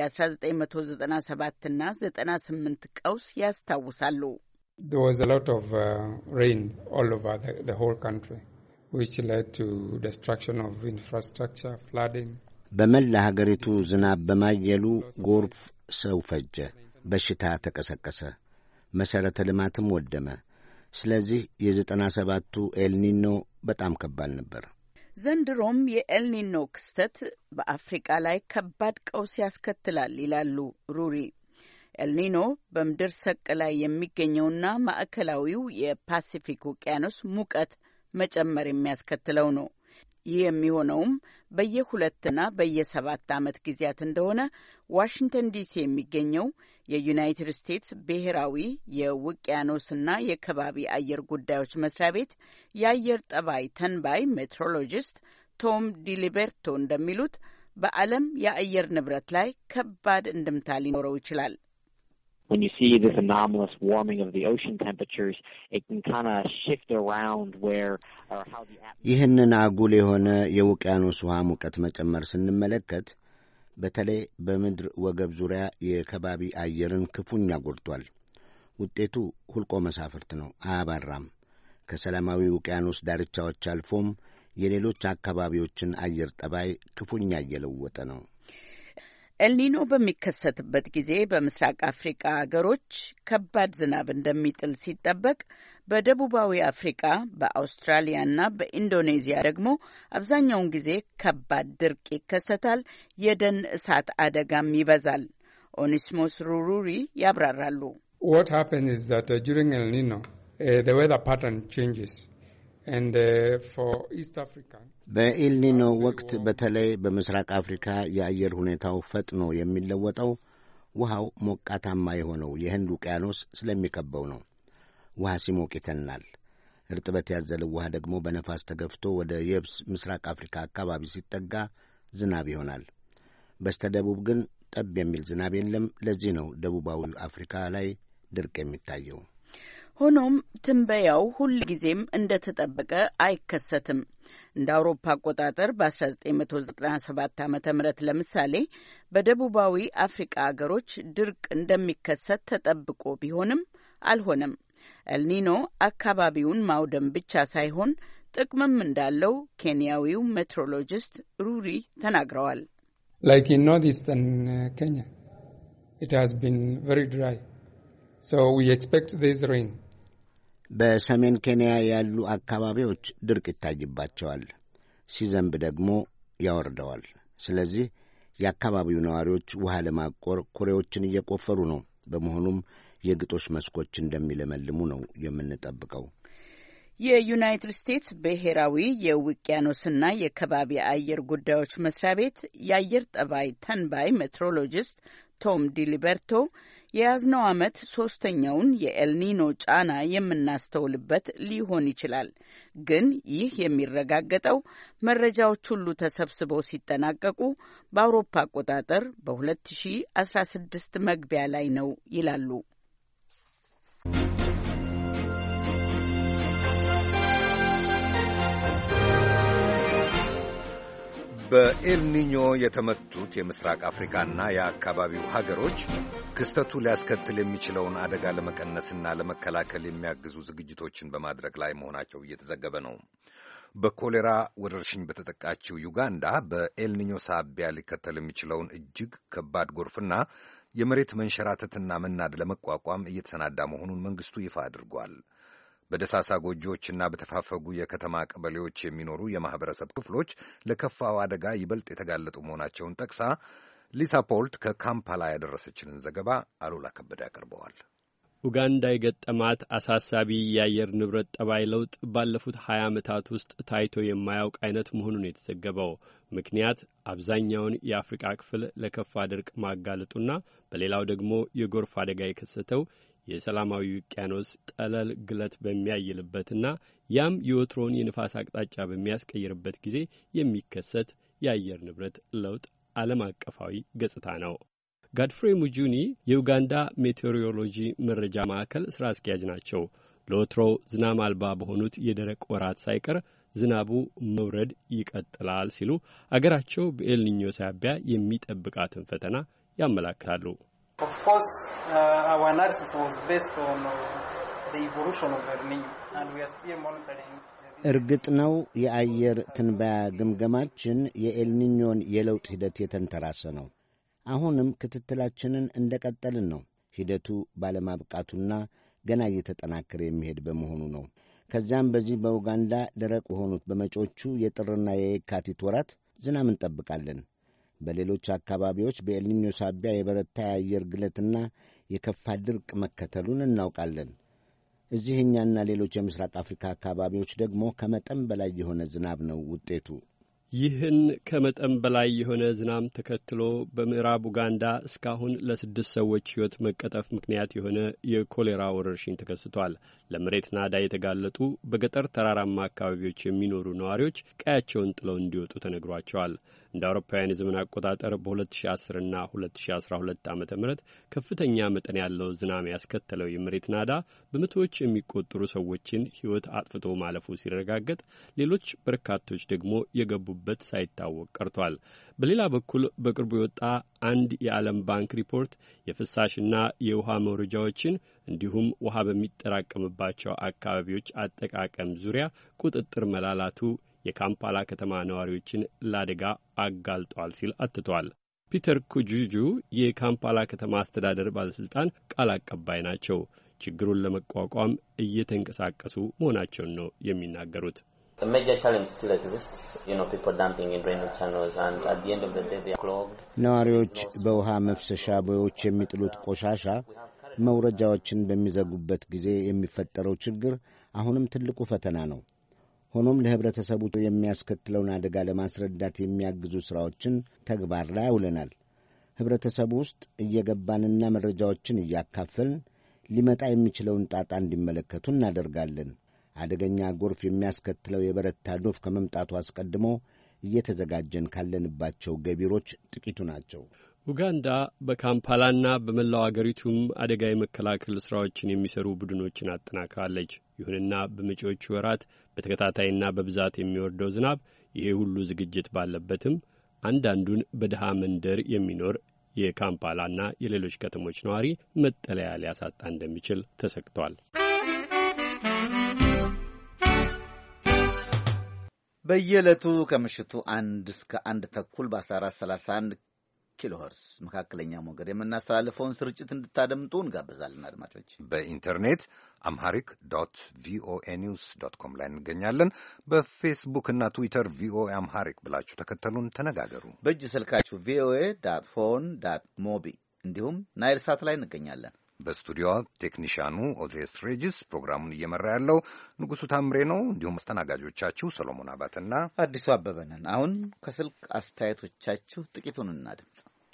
የ1997 እና ዘጠና ስምንት ቀውስ ያስታውሳሉ። There was a lot of uh, rain all over the, the whole country, which led to destruction of infrastructure, flooding. በመላ ሀገሪቱ ዝናብ በማየሉ ጎርፍ ሰው ፈጀ፣ በሽታ ተቀሰቀሰ፣ መሠረተ ልማትም ወደመ። ስለዚህ የዘጠና ሰባቱ ኤልኒኖ በጣም ከባድ ነበር። ዘንድሮም የኤልኒኖ ክስተት በአፍሪቃ ላይ ከባድ ቀውስ ያስከትላል ይላሉ ሩሪ። ኤልኒኖ በምድር ሰቅ ላይ የሚገኘውና ማዕከላዊው የፓሲፊክ ውቅያኖስ ሙቀት መጨመር የሚያስከትለው ነው። ይህ የሚሆነውም በየሁለትና በየሰባት ዓመት ጊዜያት እንደሆነ ዋሽንግተን ዲሲ የሚገኘው የዩናይትድ ስቴትስ ብሔራዊ የውቅያኖስና የከባቢ አየር ጉዳዮች መስሪያ ቤት የአየር ጠባይ ተንባይ ሜትሮሎጂስት ቶም ዲሊቤርቶ እንደሚሉት በዓለም የአየር ንብረት ላይ ከባድ እንድምታ ሊኖረው ይችላል። When you see this anomalous warming of the ocean temperatures, it can kind of shift around where or how the ይህንን አጉል የሆነ የውቅያኖስ ውሃ ሙቀት መጨመር ስንመለከት በተለይ በምድር ወገብ ዙሪያ የከባቢ አየርን ክፉኛ ጎድቷል። ውጤቱ ሁልቆ መሳፍርት ነው፣ አያባራም። ከሰላማዊ ውቅያኖስ ዳርቻዎች አልፎም የሌሎች አካባቢዎችን አየር ጠባይ ክፉኛ እየለወጠ ነው። ኤልኒኖ በሚከሰትበት ጊዜ በምስራቅ አፍሪካ አገሮች ከባድ ዝናብ እንደሚጥል ሲጠበቅ፣ በደቡባዊ አፍሪካ በአውስትራሊያና በኢንዶኔዚያ ደግሞ አብዛኛውን ጊዜ ከባድ ድርቅ ይከሰታል። የደን እሳት አደጋም ይበዛል። ኦኒስሞስ ሩሩሪ ያብራራሉ። What happens is that uh, during El Nino, uh, the weather pattern changes. And uh, for East Africa በኤልኒኖ ወቅት በተለይ በምስራቅ አፍሪካ የአየር ሁኔታው ፈጥኖ የሚለወጠው ውሃው ሞቃታማ የሆነው የህንድ ውቅያኖስ ስለሚከበው ነው። ውሃ ሲሞቅ ይተናል። እርጥበት ያዘለው ውሃ ደግሞ በነፋስ ተገፍቶ ወደ የብስ ምስራቅ አፍሪካ አካባቢ ሲጠጋ ዝናብ ይሆናል። በስተደቡብ ግን ጠብ የሚል ዝናብ የለም። ለዚህ ነው ደቡባዊ አፍሪካ ላይ ድርቅ የሚታየው። ሆኖም ትንበያው ሁል ጊዜም እንደተጠበቀ አይከሰትም። እንደ አውሮፓ አቆጣጠር በ1997 ዓመተ ምህረት ለምሳሌ በደቡባዊ አፍሪካ አገሮች ድርቅ እንደሚከሰት ተጠብቆ ቢሆንም አልሆነም። ኤልኒኖ አካባቢውን ማውደም ብቻ ሳይሆን ጥቅምም እንዳለው ኬንያዊው ሜትሮሎጂስት ሩሪ ተናግረዋል። Like in northeastern uh, Kenya, it has been very dry. So we expect this rain. በሰሜን ኬንያ ያሉ አካባቢዎች ድርቅ ይታይባቸዋል። ሲዘንብ ደግሞ ያወርደዋል። ስለዚህ የአካባቢው ነዋሪዎች ውሃ ለማቆር ኩሬዎችን እየቆፈሩ ነው። በመሆኑም የግጦሽ መስኮች እንደሚለመልሙ ነው የምንጠብቀው። የዩናይትድ ስቴትስ ብሔራዊ የውቅያኖስና የከባቢ አየር ጉዳዮች መስሪያ ቤት የአየር ጠባይ ተንባይ ሜትሮሎጂስት ቶም ዲሊበርቶ የያዝነው ዓመት ሶስተኛውን የኤልኒኖ ጫና የምናስተውልበት ሊሆን ይችላል፣ ግን ይህ የሚረጋገጠው መረጃዎች ሁሉ ተሰብስበው ሲጠናቀቁ በአውሮፓ አቆጣጠር በሁለት ሺህ አስራ ስድስት መግቢያ ላይ ነው ይላሉ። በኤልኒኞ የተመቱት የምስራቅ አፍሪካና የአካባቢው ሀገሮች ክስተቱ ሊያስከትል የሚችለውን አደጋ ለመቀነስና ለመከላከል የሚያግዙ ዝግጅቶችን በማድረግ ላይ መሆናቸው እየተዘገበ ነው። በኮሌራ ወረርሽኝ በተጠቃችው ዩጋንዳ በኤልኒኞ ሳቢያ ሊከተል የሚችለውን እጅግ ከባድ ጎርፍና የመሬት መንሸራተትና መናድ ለመቋቋም እየተሰናዳ መሆኑን መንግስቱ ይፋ አድርጓል። በደሳሳ ጎጆዎችና በተፋፈጉ የከተማ ቀበሌዎች የሚኖሩ የማህበረሰብ ክፍሎች ለከፋው አደጋ ይበልጥ የተጋለጡ መሆናቸውን ጠቅሳ ሊሳ ፖልት ከካምፓላ ያደረሰችንን ዘገባ አሉላ ከበደ ያቀርበዋል። ኡጋንዳ የገጠማት አሳሳቢ የአየር ንብረት ጠባይ ለውጥ ባለፉት ሀያ ዓመታት ውስጥ ታይቶ የማያውቅ አይነት መሆኑን የተዘገበው ምክንያት አብዛኛውን የአፍሪቃ ክፍል ለከፋ ድርቅ ማጋለጡና በሌላው ደግሞ የጎርፍ አደጋ የከሰተው የሰላማዊ ውቅያኖስ ጠለል ግለት በሚያይልበትና ያም የወትሮውን የንፋስ አቅጣጫ በሚያስቀይርበት ጊዜ የሚከሰት የአየር ንብረት ለውጥ ዓለም አቀፋዊ ገጽታ ነው። ጋድፍሬ ሙጁኒ የኡጋንዳ ሜቴዎሮሎጂ መረጃ ማዕከል ሥራ አስኪያጅ ናቸው። ለወትሮው ዝናብ አልባ በሆኑት የደረቅ ወራት ሳይቀር ዝናቡ መውረድ ይቀጥላል ሲሉ አገራቸው በኤልኒኞ ሳቢያ የሚጠብቃትን ፈተና ያመላክታሉ። Of course, uh, our analysis was based on uh, the evolution of El Niño, and we are still monitoring. እርግጥ ነው የአየር ትንበያ ግምገማችን የኤልኒኞን የለውጥ ሂደት የተንተራሰ ነው። አሁንም ክትትላችንን እንደቀጠልን ነው። ሂደቱ ባለማብቃቱና ገና እየተጠናከረ የሚሄድ በመሆኑ ነው። ከዚያም በዚህ በኡጋንዳ ደረቅ በሆኑት በመጪዎቹ የጥርና የየካቲት ወራት ዝናብ እንጠብቃለን። በሌሎች አካባቢዎች በኤልኒኞ ሳቢያ የበረታ የአየር ግለትና የከፋ ድርቅ መከተሉን እናውቃለን። እዚህ እኛና ሌሎች የምስራቅ አፍሪካ አካባቢዎች ደግሞ ከመጠን በላይ የሆነ ዝናብ ነው ውጤቱ። ይህን ከመጠን በላይ የሆነ ዝናብ ተከትሎ በምዕራብ ኡጋንዳ እስካሁን ለስድስት ሰዎች ሕይወት መቀጠፍ ምክንያት የሆነ የኮሌራ ወረርሽኝ ተከስቷል። ለመሬት ናዳ የተጋለጡ በገጠር ተራራማ አካባቢዎች የሚኖሩ ነዋሪዎች ቀያቸውን ጥለው እንዲወጡ ተነግሯቸዋል። እንደ አውሮፓውያን የዘመን አቆጣጠር በሁለት ሺህ አስር እና ሁለት ሺህ አስራ ሁለት ዓመተ ምህረት ከፍተኛ መጠን ያለው ዝናብ ያስከተለው የመሬት ናዳ በመቶዎች የሚቆጠሩ ሰዎችን ሕይወት አጥፍቶ ማለፉ ሲረጋገጥ፣ ሌሎች በርካቶች ደግሞ የገቡበት ሳይታወቅ ቀርቷል። በሌላ በኩል በቅርቡ የወጣ አንድ የዓለም ባንክ ሪፖርት የፍሳሽና የውሃ መውረጃዎችን እንዲሁም ውሃ በሚጠራቀምባቸው አካባቢዎች አጠቃቀም ዙሪያ ቁጥጥር መላላቱ የካምፓላ ከተማ ነዋሪዎችን ለአደጋ አጋልጧል ሲል አትቷል። ፒተር ኩጁጁ የካምፓላ ከተማ አስተዳደር ባለሥልጣን ቃል አቀባይ ናቸው። ችግሩን ለመቋቋም እየተንቀሳቀሱ መሆናቸውን ነው የሚናገሩት። ነዋሪዎች በውሃ መፍሰሻ ቦዮች የሚጥሉት ቆሻሻ መውረጃዎችን በሚዘጉበት ጊዜ የሚፈጠረው ችግር አሁንም ትልቁ ፈተና ነው። ሆኖም ለህብረተሰቡ የሚያስከትለውን አደጋ ለማስረዳት የሚያግዙ ሥራዎችን ተግባር ላይ አውለናል። ህብረተሰቡ ውስጥ እየገባንና መረጃዎችን እያካፈልን ሊመጣ የሚችለውን ጣጣ እንዲመለከቱ እናደርጋለን። አደገኛ ጎርፍ የሚያስከትለው የበረታ ዶፍ ከመምጣቱ አስቀድሞ እየተዘጋጀን ካለንባቸው ገቢሮች ጥቂቱ ናቸው። ኡጋንዳ በካምፓላና በመላው አገሪቱም አደጋ የመከላከል ሥራዎችን የሚሰሩ ቡድኖችን አጠናክራለች። ይሁንና በመጪዎቹ ወራት በተከታታይና በብዛት የሚወርደው ዝናብ ይሄ ሁሉ ዝግጅት ባለበትም አንዳንዱን በድሃ መንደር የሚኖር የካምፓላና የሌሎች ከተሞች ነዋሪ መጠለያ ሊያሳጣ እንደሚችል ተሰግቷል። በየዕለቱ ከምሽቱ አንድ እስከ አንድ ተኩል በአስራ አራት ሰላሳ አንድ ኪሎ ሄርስ መካከለኛ ሞገድ የምናስተላልፈውን ስርጭት እንድታደምጡ እንጋብዛለን። አድማጮች በኢንተርኔት አምሃሪክ ዶት ቪኦኤ ኒውስ ዶት ኮም ላይ እንገኛለን። በፌስቡክ እና ትዊተር ቪኦኤ አምሃሪክ ብላችሁ ተከተሉን፣ ተነጋገሩ። በእጅ ስልካችሁ ቪኦኤ ዳት ፎን ዳት ሞቢ እንዲሁም ናይል ሳት ላይ እንገኛለን። በስቱዲዮ ቴክኒሻኑ ኦድሬስ ሬጅስ፣ ፕሮግራሙን እየመራ ያለው ንጉሱ ታምሬ ነው። እንዲሁም አስተናጋጆቻችሁ ሰሎሞን አባትና አዲሱ አበበ ነን። አሁን ከስልክ አስተያየቶቻችሁ ጥቂቱን እናድምጥ።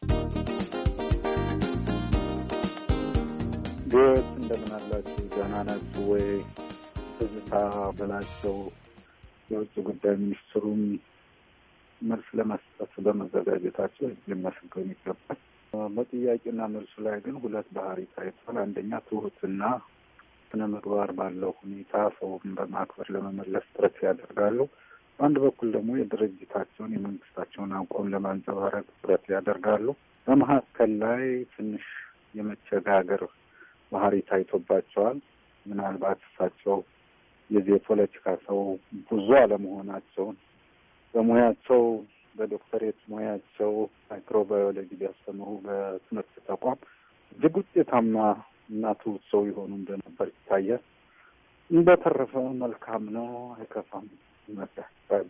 ዲዮት እንደምን አላችሁ? ደህና ናችሁ ወይ? ትዝታ በላቸው የውጭ ጉዳይ ሚኒስትሩም መልስ ለመስጠት በመዘጋጀታቸው ሊመሰገኑ ይገባል። በጥያቄና መልሱ ላይ ግን ሁለት ባህሪ ታይቷል። አንደኛ ትሁትና ስነ ምግባር ባለው ሁኔታ ሰውን በማክበር ለመመለስ ጥረት ያደርጋሉ። በአንድ በኩል ደግሞ የድርጅታቸውን የመንግስታቸውን አቋም ለማንጸባረቅ ጥረት ያደርጋሉ። በመካከል ላይ ትንሽ የመቸጋገር ባህሪ ታይቶባቸዋል። ምናልባት እሳቸው የዚህ የፖለቲካ ሰው ብዙ አለመሆናቸውን በሙያቸው በዶክተሬት ሙያቸው ማይክሮባዮሎጂ ቢያስተምሩ በትምህርት ተቋም እጅግ ውጤታማ እና ትሁት ሰው የሆኑ እንደነበር ይታያል። በተረፈ መልካም ነው፣ አይከፋም ይመስላል።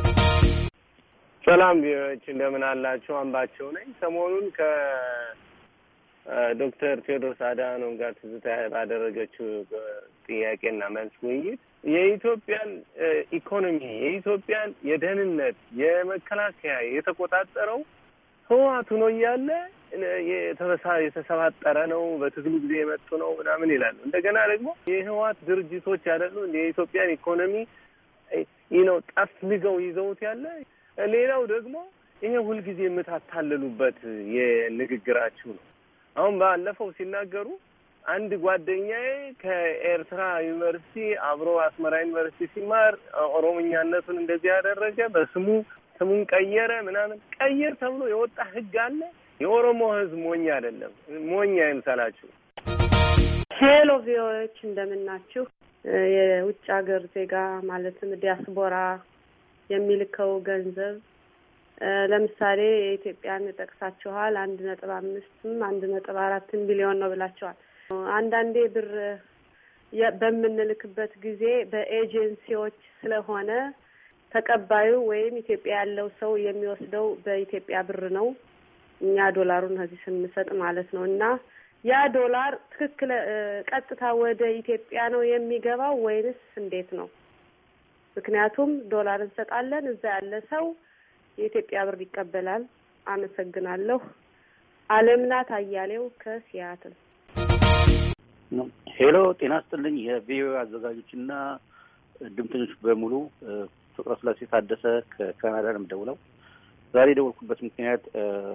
ሰላም ቢሮዎች እንደምን አላችሁ? አምባቸው ነኝ። ሰሞኑን ከዶክተር ቴዎድሮስ አድሃኖም ጋር ትዝታ ባደረገችው ጥያቄና መልስ ውይይት የኢትዮጵያን ኢኮኖሚ የኢትዮጵያን የደህንነት የመከላከያ የተቆጣጠረው ህወሓቱ ነው እያለ የተበሳ የተሰባጠረ ነው በትግሉ ጊዜ የመጡ ነው ምናምን ይላሉ። እንደገና ደግሞ የህወሓት ድርጅቶች አይደሉ የኢትዮጵያን ኢኮኖሚ ይነው ጠፍልገው ይዘውት ያለ። ሌላው ደግሞ ይሄ ሁልጊዜ የምታታለሉበት የንግግራችሁ ነው። አሁን ባለፈው ሲናገሩ አንድ ጓደኛዬ ከኤርትራ ዩኒቨርሲቲ አብሮ አስመራ ዩኒቨርሲቲ ሲማር ኦሮሞኛነቱን እንደዚህ ያደረገ በስሙ ስሙን ቀየረ ምናምን። ቀየር ተብሎ የወጣ ህግ አለ። የኦሮሞ ህዝብ ሞኝ አይደለም፣ ሞኝ አይምሰላችሁ። ሄሎ ቪኦኤዎች እንደምናችሁ። የውጭ ሀገር ዜጋ ማለትም ዲያስፖራ የሚልከው ገንዘብ ለምሳሌ የኢትዮጵያን ጠቅሳችኋል። አንድ ነጥብ አምስትም አንድ ነጥብ አራትም ቢሊዮን ነው ብላችኋል። አንዳንዴ ብር በምንልክበት ጊዜ በኤጀንሲዎች ስለሆነ ተቀባዩ ወይም ኢትዮጵያ ያለው ሰው የሚወስደው በኢትዮጵያ ብር ነው፣ እኛ ዶላሩን እዚህ ስንሰጥ ማለት ነው። እና ያ ዶላር ትክክለ ቀጥታ ወደ ኢትዮጵያ ነው የሚገባው ወይንስ እንዴት ነው? ምክንያቱም ዶላር እንሰጣለን፣ እዛ ያለ ሰው የኢትዮጵያ ብር ይቀበላል። አመሰግናለሁ። አለምናት አያሌው ከሲያትል። ሄሎ ጤና ይስጥልኝ የቪኦኤ አዘጋጆችና ድምተኞች በሙሉ። ፍቅረ ስላሴ ታደሰ ከካናዳ ነው የምደውለው። ዛሬ የደወልኩበት ምክንያት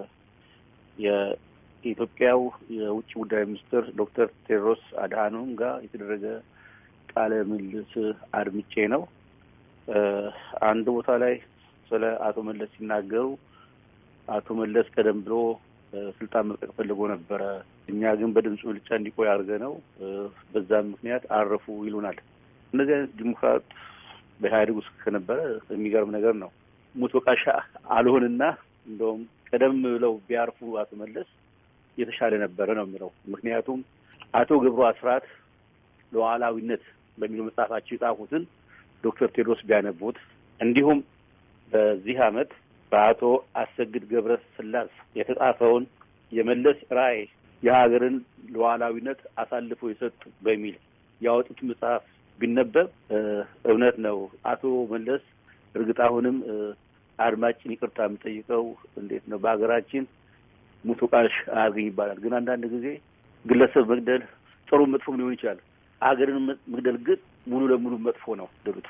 የኢትዮጵያው የውጭ ጉዳይ ሚኒስትር ዶክተር ቴዎድሮስ አድሃኖም ጋር የተደረገ ቃለ ምልልስ አድምጬ ነው። አንድ ቦታ ላይ ስለ አቶ መለስ ሲናገሩ አቶ መለስ ቀደም ብሎ ስልጣን መልቀቅ ፈልጎ ነበረ፣ እኛ ግን በድምፁ ብልጫ እንዲቆይ አድርገ ነው በዛም ምክንያት አረፉ ይሉናል። እነዚህ አይነት ዲሞክራት በኢህአዴግ ውስጥ ከነበረ የሚገርም ነገር ነው። ሙት ወቃሻ አልሆንና እንደውም ቀደም ብለው ቢያርፉ አቶ መለስ የተሻለ ነበረ ነው የሚለው። ምክንያቱም አቶ ገብሩ አስራት ሉዓላዊነት በሚለው መጽሐፋቸው የጻፉትን ዶክተር ቴዎድሮስ ቢያነቡት፣ እንዲሁም በዚህ አመት በአቶ አሰግድ ገብረ ስላሴ የተጻፈውን የመለስ ራዕይ የሀገርን ሉዓላዊነት አሳልፎ የሰጡ በሚል ያወጡት መጽሐፍ ቢነበብ እውነት ነው። አቶ መለስ እርግጥ አሁንም አድማጭን ይቅርታ የምጠይቀው እንዴት ነው በሀገራችን ሙት ወቃሽ አያርገኝ ይባላል። ግን አንዳንድ ጊዜ ግለሰብ መግደል ጥሩ መጥፎም ሊሆን ይችላል። ሀገርን መግደል ግን ሙሉ ለሙሉ መጥፎ ነው ደሉት።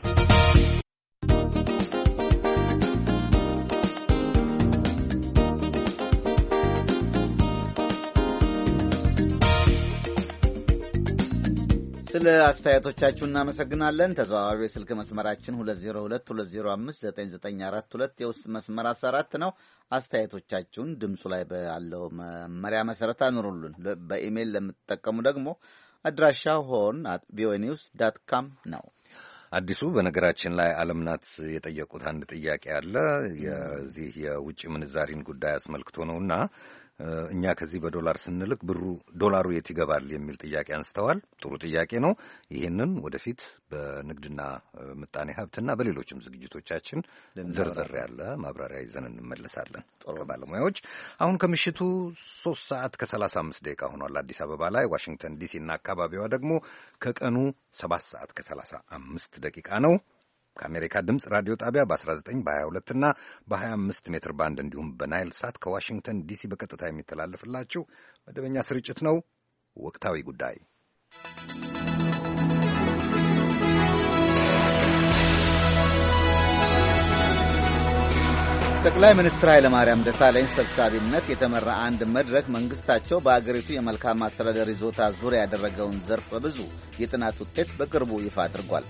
ስለ አስተያየቶቻችሁ እናመሰግናለን። ተዘዋዋሪ የስልክ መስመራችን ሁለት ዜሮ ሁለት ሁለት ዜሮ አምስት ዘጠኝ ዘጠኝ አራት ሁለት የውስጥ መስመር አስራ አራት ነው። አስተያየቶቻችሁን ድምፁ ላይ ባለው መመሪያ መሰረት አኑሩልን። በኢሜይል ለምትጠቀሙ ደግሞ አድራሻው ሆን አት ቪኦኤ ኒውስ ዳት ካም ነው። አዲሱ በነገራችን ላይ ዓለምናት የጠየቁት አንድ ጥያቄ አለ። የዚህ የውጭ ምንዛሪን ጉዳይ አስመልክቶ ነውና እኛ ከዚህ በዶላር ስንልክ ብሩ ዶላሩ የት ይገባል የሚል ጥያቄ አንስተዋል። ጥሩ ጥያቄ ነው። ይህንን ወደፊት በንግድና ምጣኔ ሀብትና በሌሎችም ዝግጅቶቻችን ዝርዝር ያለ ማብራሪያ ይዘን እንመለሳለን ከባለሙያዎች። አሁን ከምሽቱ ሶስት ሰዓት ከሰላሳ አምስት ደቂቃ ሆኗል አዲስ አበባ ላይ። ዋሽንግተን ዲሲ እና አካባቢዋ ደግሞ ከቀኑ ሰባት ሰዓት ከሰላሳ አምስት ደቂቃ ነው። ከአሜሪካ ድምፅ ራዲዮ ጣቢያ በአስራ ዘጠኝ በሀያ ሁለት እና በሀያ አምስት ሜትር ባንድ እንዲሁም በናይል ሳት ከዋሽንግተን ዲሲ በቀጥታ የሚተላለፍላችሁ መደበኛ ስርጭት ነው። ወቅታዊ ጉዳይ ጠቅላይ ሚኒስትር ኃይለማርያም ደሳለኝ ሰብሳቢነት የተመራ አንድ መድረክ መንግስታቸው በአገሪቱ የመልካም አስተዳደር ይዞታ ዙሪያ ያደረገውን ዘርፈ ብዙ የጥናት ውጤት በቅርቡ ይፋ አድርጓል።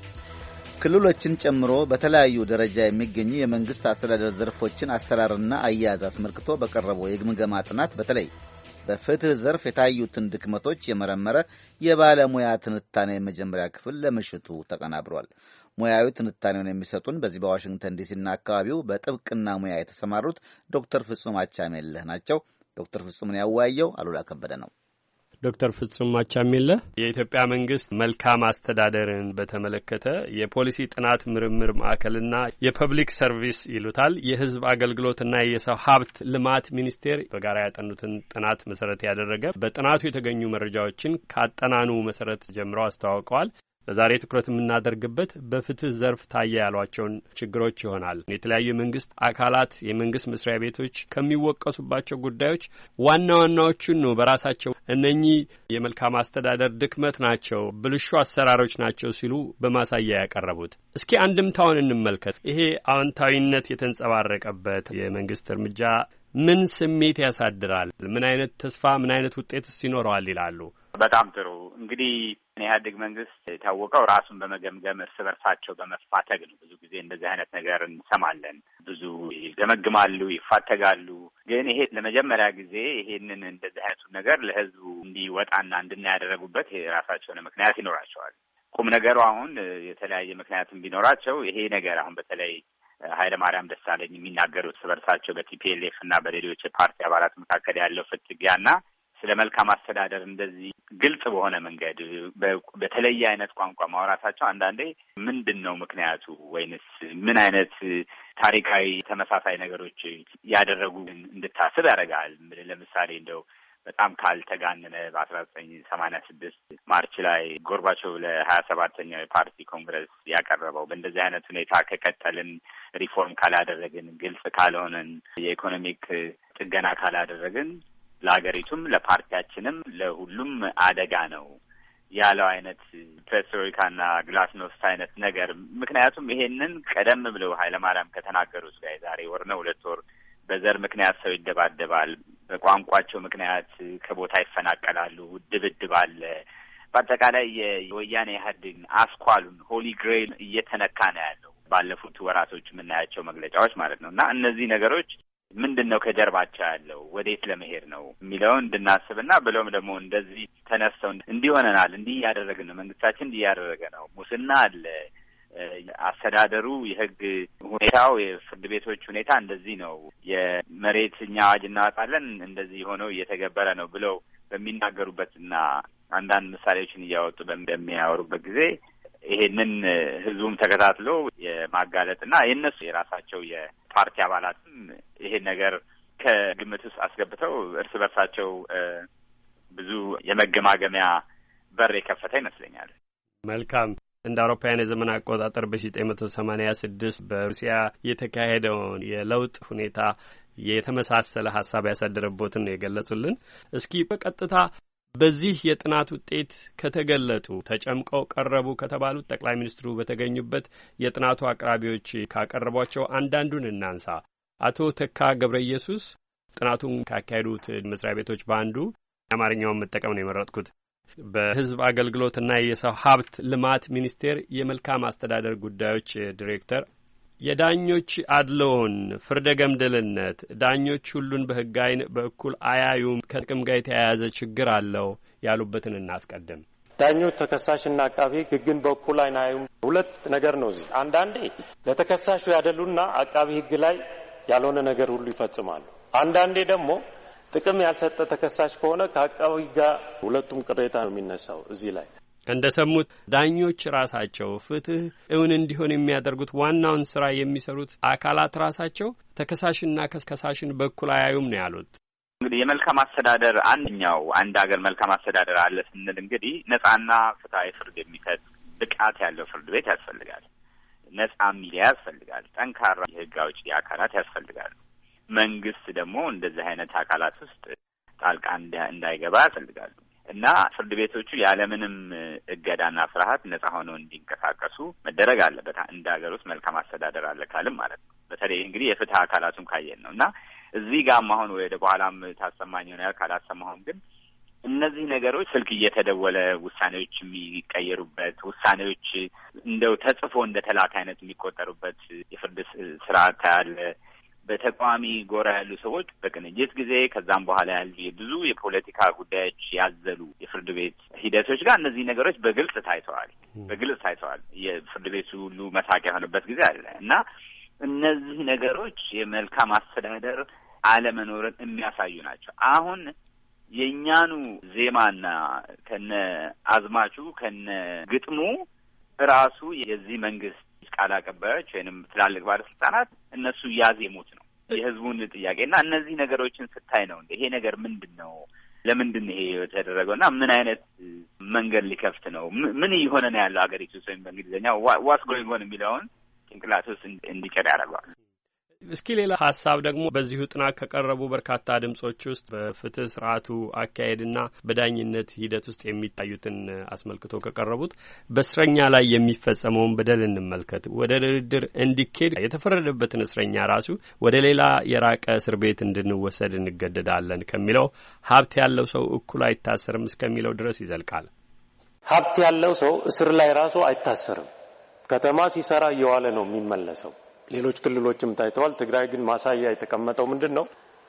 ክልሎችን ጨምሮ በተለያዩ ደረጃ የሚገኙ የመንግስት አስተዳደር ዘርፎችን አሰራርና አያያዝ አስመልክቶ በቀረበው የግምገማ ጥናት በተለይ በፍትህ ዘርፍ የታዩትን ድክመቶች የመረመረ የባለሙያ ትንታኔ የመጀመሪያ ክፍል ለምሽቱ ተቀናብሯል። ሙያዊ ትንታኔውን የሚሰጡን በዚህ በዋሽንግተን ዲሲና አካባቢው በጥብቅና ሙያ የተሰማሩት ዶክተር ፍጹም አቻሜለህ ናቸው። ዶክተር ፍጹምን ያወያየው አሉላ ከበደ ነው። ዶክተር ፍጹም አቻሜለህ የኢትዮጵያ መንግስት መልካም አስተዳደርን በተመለከተ የፖሊሲ ጥናት ምርምር ማዕከልና የፐብሊክ ሰርቪስ ይሉታል የህዝብ አገልግሎትና የሰው ሀብት ልማት ሚኒስቴር በጋራ ያጠኑትን ጥናት መሰረት ያደረገ በጥናቱ የተገኙ መረጃዎችን ካጠናኑ መሰረት ጀምረው አስተዋውቀዋል። ለዛሬ ትኩረት የምናደርግበት በፍትህ ዘርፍ ታየ ያሏቸውን ችግሮች ይሆናል። የተለያዩ የመንግስት አካላት የመንግስት መስሪያ ቤቶች ከሚወቀሱባቸው ጉዳዮች ዋና ዋናዎቹን ነው በራሳቸው እነኚህ የመልካም አስተዳደር ድክመት ናቸው፣ ብልሹ አሰራሮች ናቸው ሲሉ በማሳያ ያቀረቡት። እስኪ አንድምታውን እንመልከት። ይሄ አዎንታዊነት የተንጸባረቀበት የመንግስት እርምጃ ምን ስሜት ያሳድራል? ምን አይነት ተስፋ፣ ምን አይነት ውጤትስ ይኖረዋል ይላሉ? በጣም ጥሩ። እንግዲህ ኢህአዴግ መንግስት የታወቀው ራሱን በመገምገም እርስ በርሳቸው በመፋተግ ነው። ብዙ ጊዜ እንደዚህ አይነት ነገር እንሰማለን። ብዙ ይገመግማሉ፣ ይፋተጋሉ። ግን ይሄ ለመጀመሪያ ጊዜ ይሄንን እንደዚህ አይነቱን ነገር ለህዝቡ እንዲወጣና እንድናይ ያደረጉበት የራሳቸውን ምክንያት ይኖራቸዋል። ቁም ነገሩ አሁን የተለያየ ምክንያትም ቢኖራቸው ይሄ ነገር አሁን በተለይ ኃይለ ማርያም ደሳለኝ የሚናገሩት እርስ በርሳቸው በቲፒኤልኤፍ እና በሌሎች የፓርቲ አባላት መካከል ያለው ፍትጊያና ስለ መልካም አስተዳደር እንደዚህ ግልጽ በሆነ መንገድ በተለየ አይነት ቋንቋ ማውራታቸው አንዳንዴ ምንድን ነው ምክንያቱ ወይንስ ምን አይነት ታሪካዊ ተመሳሳይ ነገሮች ያደረጉ እንድታስብ ያደርጋል። ለምሳሌ እንደው በጣም ካልተጋነነ በአስራ ዘጠኝ ሰማንያ ስድስት ማርች ላይ ጎርባቾቭ ለሀያ ሰባተኛው የፓርቲ ኮንግረስ ያቀረበው በእንደዚህ አይነት ሁኔታ ከቀጠልን፣ ሪፎርም ካላደረግን፣ ግልጽ ካልሆነን፣ የኢኮኖሚክ ጥገና ካላደረግን ለሀገሪቱም ለፓርቲያችንም ለሁሉም አደጋ ነው ያለው አይነት ፔሬስትሮይካና ግላስኖስት አይነት ነገር። ምክንያቱም ይሄንን ቀደም ብለው ኃይለማርያም ከተናገሩት ጋር ዛሬ ወር ነው ሁለት ወር በዘር ምክንያት ሰው ይደባደባል፣ በቋንቋቸው ምክንያት ከቦታ ይፈናቀላሉ፣ ድብድብ አለ። በአጠቃላይ የወያኔ ኢህአዴግ አስኳሉን ሆሊ ግሬል እየተነካ ነው ያለው ባለፉት ወራቶች የምናያቸው መግለጫዎች ማለት ነው። እና እነዚህ ነገሮች ምንድን ነው ከጀርባቸው ያለው ወዴት ለመሄድ ነው የሚለውን እንድናስብና ብለውም ደግሞ እንደዚህ ተነስተው እንዲሆነናል እንዲህ እያደረግን ነው፣ መንግስታችን እንዲህ እያደረገ ነው፣ ሙስና አለ፣ አስተዳደሩ የህግ ሁኔታው የፍርድ ቤቶች ሁኔታ እንደዚህ ነው፣ የመሬት እኛ አዋጅ እናወጣለን እንደዚህ ሆነው እየተገበረ ነው ብለው በሚናገሩበትና አንዳንድ ምሳሌዎችን እያወጡ በሚያወሩበት ጊዜ ይሄንን ህዝቡም ተከታትሎ የማጋለጥና የእነሱ የራሳቸው የፓርቲ አባላትም ይሄን ነገር ከግምት ውስጥ አስገብተው እርስ በርሳቸው ብዙ የመገማገሚያ በር የከፈተ ይመስለኛል። መልካም። እንደ አውሮፓውያን የዘመን አቆጣጠር በሺ ዘጠኝ መቶ ሰማኒያ ስድስት በሩሲያ የተካሄደውን የለውጥ ሁኔታ የተመሳሰለ ሀሳብ ያሳደረቦትን ነው የገለጹልን። እስኪ በቀጥታ በዚህ የጥናት ውጤት ከተገለጡ ተጨምቀው ቀረቡ ከተባሉት ጠቅላይ ሚኒስትሩ በተገኙበት የጥናቱ አቅራቢዎች ካቀረቧቸው አንዳንዱን እናንሳ። አቶ ተካ ገብረ ኢየሱስ ጥናቱን ካካሄዱት መስሪያ ቤቶች በአንዱ የአማርኛውን መጠቀም ነው የመረጥኩት። በህዝብ አገልግሎትና የሰው ሀብት ልማት ሚኒስቴር የመልካም አስተዳደር ጉዳዮች ዲሬክተር የዳኞች አድልዎን፣ ፍርደ ገምድልነት፣ ዳኞች ሁሉን በህግ ዓይን በእኩል አያዩም፣ ከጥቅም ጋር የተያያዘ ችግር አለው ያሉበትን እናስቀድም። ዳኞች ተከሳሽና አቃቢ ሕግን በኩል አይን አያዩም። ሁለት ነገር ነው እዚህ። አንዳንዴ ለተከሳሹ ያደሉና አቃቢ ሕግ ላይ ያልሆነ ነገር ሁሉ ይፈጽማሉ። አንዳንዴ ደግሞ ጥቅም ያልሰጠ ተከሳሽ ከሆነ ከአቃቢ ጋር ሁለቱም ቅሬታ ነው የሚነሳው። እዚህ ላይ እንደ ሰሙት ዳኞች ራሳቸው ፍትህ እውን እንዲሆን የሚያደርጉት ዋናውን ስራ የሚሰሩት አካላት ራሳቸው ተከሳሽና ከከሳሽን በኩል አያዩም ነው ያሉት። እንግዲህ የመልካም አስተዳደር አንደኛው አንድ ሀገር መልካም አስተዳደር አለ ስንል እንግዲህ ነጻና ፍትሃዊ ፍርድ የሚሰጥ ብቃት ያለው ፍርድ ቤት ያስፈልጋል። ነጻ ሚዲያ ያስፈልጋል። ጠንካራ የህግ አውጪ አካላት ያስፈልጋሉ። መንግስት ደግሞ እንደዚህ አይነት አካላት ውስጥ ጣልቃ እንዳይገባ ያስፈልጋሉ እና ፍርድ ቤቶቹ ያለምንም እገዳና ፍርሃት ነጻ ሆነው እንዲንቀሳቀሱ መደረግ አለበት። እንደ ሀገር ውስጥ መልካም አስተዳደር አለ ካልም ማለት ነው። በተለይ እንግዲህ የፍትህ አካላቱን ካየን ነው እና እዚህ ጋርም አሁን ወደ በኋላም ታሰማኝ ነው ያል ካላሰማሁም ግን እነዚህ ነገሮች ስልክ እየተደወለ ውሳኔዎች የሚቀየሩበት ውሳኔዎች እንደው ተጽፎ እንደ ተላክ አይነት የሚቆጠሩበት የፍርድ ስርዓት ያለ በተቃዋሚ ጎራ ያሉ ሰዎች በቅንጅት ጊዜ ከዛም በኋላ ያሉ ብዙ የፖለቲካ ጉዳዮች ያዘሉ የፍርድ ቤት ሂደቶች ጋር እነዚህ ነገሮች በግልጽ ታይተዋል። በግልጽ ታይተዋል። የፍርድ ቤቱ ሁሉ መሳቂያ የሆነበት ጊዜ አለ እና እነዚህ ነገሮች የመልካም አስተዳደር አለመኖርን የሚያሳዩ ናቸው። አሁን የእኛኑ ዜማና ከነ አዝማቹ ከነ ግጥሙ ራሱ የዚህ መንግስት ቃል አቀባዮች ወይንም ትላልቅ ባለስልጣናት እነሱ ያዜሙት ነው የህዝቡን ጥያቄና እነዚህ ነገሮችን ስታይ ነው እንደ ይሄ ነገር ምንድን ነው? ለምንድን ይሄ የተደረገውና ምን አይነት መንገድ ሊከፍት ነው? ምን እየሆነ ነው ያለው ሀገሪቱ ውስጥ ወይም በእንግሊዝኛ ዋትስ ጎይንግ ኦን የሚለውን ጭንቅላት ውስጥ እንዲቀር ያደርገዋል። እስኪ ሌላ ሀሳብ ደግሞ በዚሁ ጥናት ከቀረቡ በርካታ ድምጾች ውስጥ በፍትህ ስርዓቱ አካሄድና በዳኝነት ሂደት ውስጥ የሚታዩትን አስመልክቶ ከቀረቡት በእስረኛ ላይ የሚፈጸመውን በደል እንመልከት። ወደ ድርድር እንዲኬድ የተፈረደበትን እስረኛ ራሱ ወደ ሌላ የራቀ እስር ቤት እንድንወሰድ እንገደዳለን ከሚለው ሀብት ያለው ሰው እኩል አይታሰርም እስከሚለው ድረስ ይዘልቃል። ሀብት ያለው ሰው እስር ላይ ራሱ አይታሰርም። ከተማ ሲሰራ እየዋለ ነው የሚመለሰው። ሌሎች ክልሎችም ታይተዋል። ትግራይ ግን ማሳያ የተቀመጠው ምንድነው?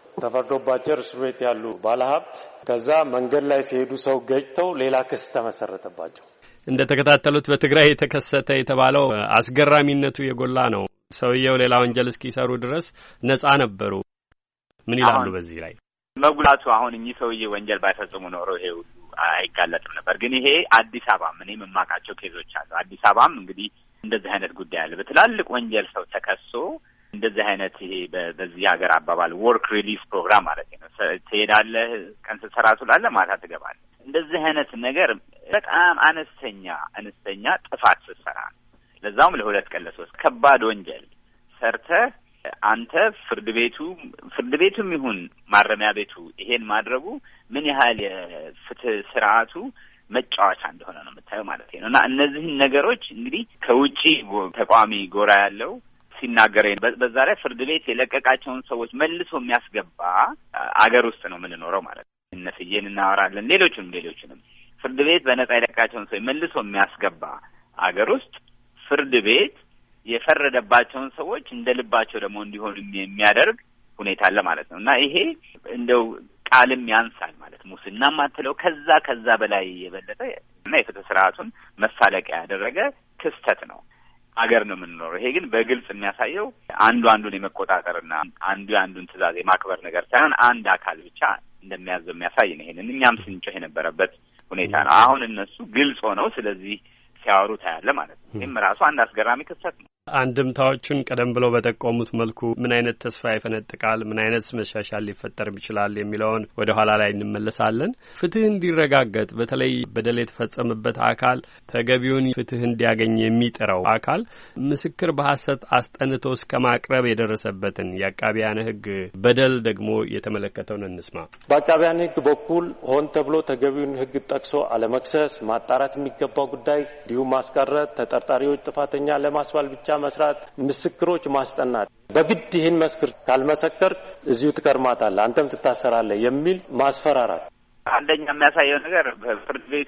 ተፈርዶባቸው እስር ቤት ያሉ ባለሀብት ከዛ መንገድ ላይ ሲሄዱ ሰው ገጭተው ሌላ ክስ ተመሰረተባቸው። እንደ ተከታተሉት በትግራይ የተከሰተ የተባለው አስገራሚነቱ የጎላ ነው። ሰውየው ሌላ ወንጀል እስኪሰሩ ድረስ ነጻ ነበሩ። ምን ይላሉ በዚህ ላይ? መጉላቱ አሁን እኚህ ሰውዬ ወንጀል ባይፈጽሙ ኖሮ ይሄ ሁሉ አይጋለጥም ነበር። ግን ይሄ አዲስ አበባም እኔም የማውቃቸው ኬዞች አሉ። አዲስ አበባም እንግዲህ እንደዚህ አይነት ጉዳይ አለ። በትላልቅ ወንጀል ሰው ተከሶ እንደዚህ አይነት ይሄ በዚህ ሀገር አባባል ወርክ ሪሊፍ ፕሮግራም ማለት ነው። ትሄዳለህ፣ ቀን ስትሰራ ትውላለህ፣ ማታ ትገባለህ። እንደዚህ አይነት ነገር በጣም አነስተኛ አነስተኛ ጥፋት ስትሰራ ለዛውም ለሁለት ቀን ለሶስት ከባድ ወንጀል ሰርተህ አንተ ፍርድ ቤቱ ፍርድ ቤቱም ይሁን ማረሚያ ቤቱ ይሄን ማድረጉ ምን ያህል የፍትህ ስርዓቱ መጫወቻ እንደሆነ ነው የምታየው ማለት ነው። እና እነዚህን ነገሮች እንግዲህ ከውጪ ተቋሚ ጎራ ያለው ሲናገር በዛ ላይ ፍርድ ቤት የለቀቃቸውን ሰዎች መልሶ የሚያስገባ አገር ውስጥ ነው የምንኖረው ማለት ነው። እነስዬን እናወራለን፣ ሌሎችንም ሌሎችንም ፍርድ ቤት በነጻ የለቀቃቸውን ሰዎች መልሶ የሚያስገባ አገር ውስጥ ፍርድ ቤት የፈረደባቸውን ሰዎች እንደ ልባቸው ደግሞ እንዲሆኑ የሚያደርግ ሁኔታ አለ ማለት ነው። እና ይሄ እንደው ቃልም ያንሳል ማለት ሙስና ማተለው ከዛ ከዛ በላይ የበለጠ እና የፍትህ ስርዓቱን መሳለቂያ ያደረገ ክስተት ነው። አገር ነው የምንኖረው። ይሄ ግን በግልጽ የሚያሳየው አንዱ አንዱን የመቆጣጠርና አንዱ አንዱን ትዕዛዝ የማክበር ነገር ሳይሆን አንድ አካል ብቻ እንደሚያዘው የሚያሳይ ነው። ይሄንን እኛም ስንጮህ የነበረበት ሁኔታ ነው። አሁን እነሱ ግልጽ ሆነው ስለዚህ ሲያወሩ ታያለ ማለት ነው። ይህም ራሱ አንድ አስገራሚ ክስተት ነው። አንድምታዎቹን ቀደም ብለው በጠቆሙት መልኩ ምን አይነት ተስፋ ይፈነጥቃል፣ ምን አይነት መሻሻል ሊፈጠር ይችላል የሚለውን ወደ ኋላ ላይ እንመለሳለን። ፍትህ እንዲረጋገጥ በተለይ በደል የተፈጸመበት አካል ተገቢውን ፍትህ እንዲያገኝ የሚጥረው አካል ምስክር በሐሰት አስጠንቶ እስከ ማቅረብ የደረሰበትን የአቃቢያን ሕግ በደል ደግሞ የተመለከተውን እንስማ። በአቃቢያን ሕግ በኩል ሆን ተብሎ ተገቢውን ሕግ ጠቅሶ አለመክሰስ፣ ማጣራት የሚገባው ጉዳይ እንዲሁም ማስቀረት፣ ተጠርጣሪዎች ጥፋተኛ ለማስባል ብቻ መስራት፣ ምስክሮች ማስጠናት፣ በግድ ይህን መስክር ካልመሰከር እዚሁ ትቀርማታለህ፣ አንተም ትታሰራለህ የሚል ማስፈራራት አንደኛ የሚያሳየው ነገር በፍርድ ቤቱ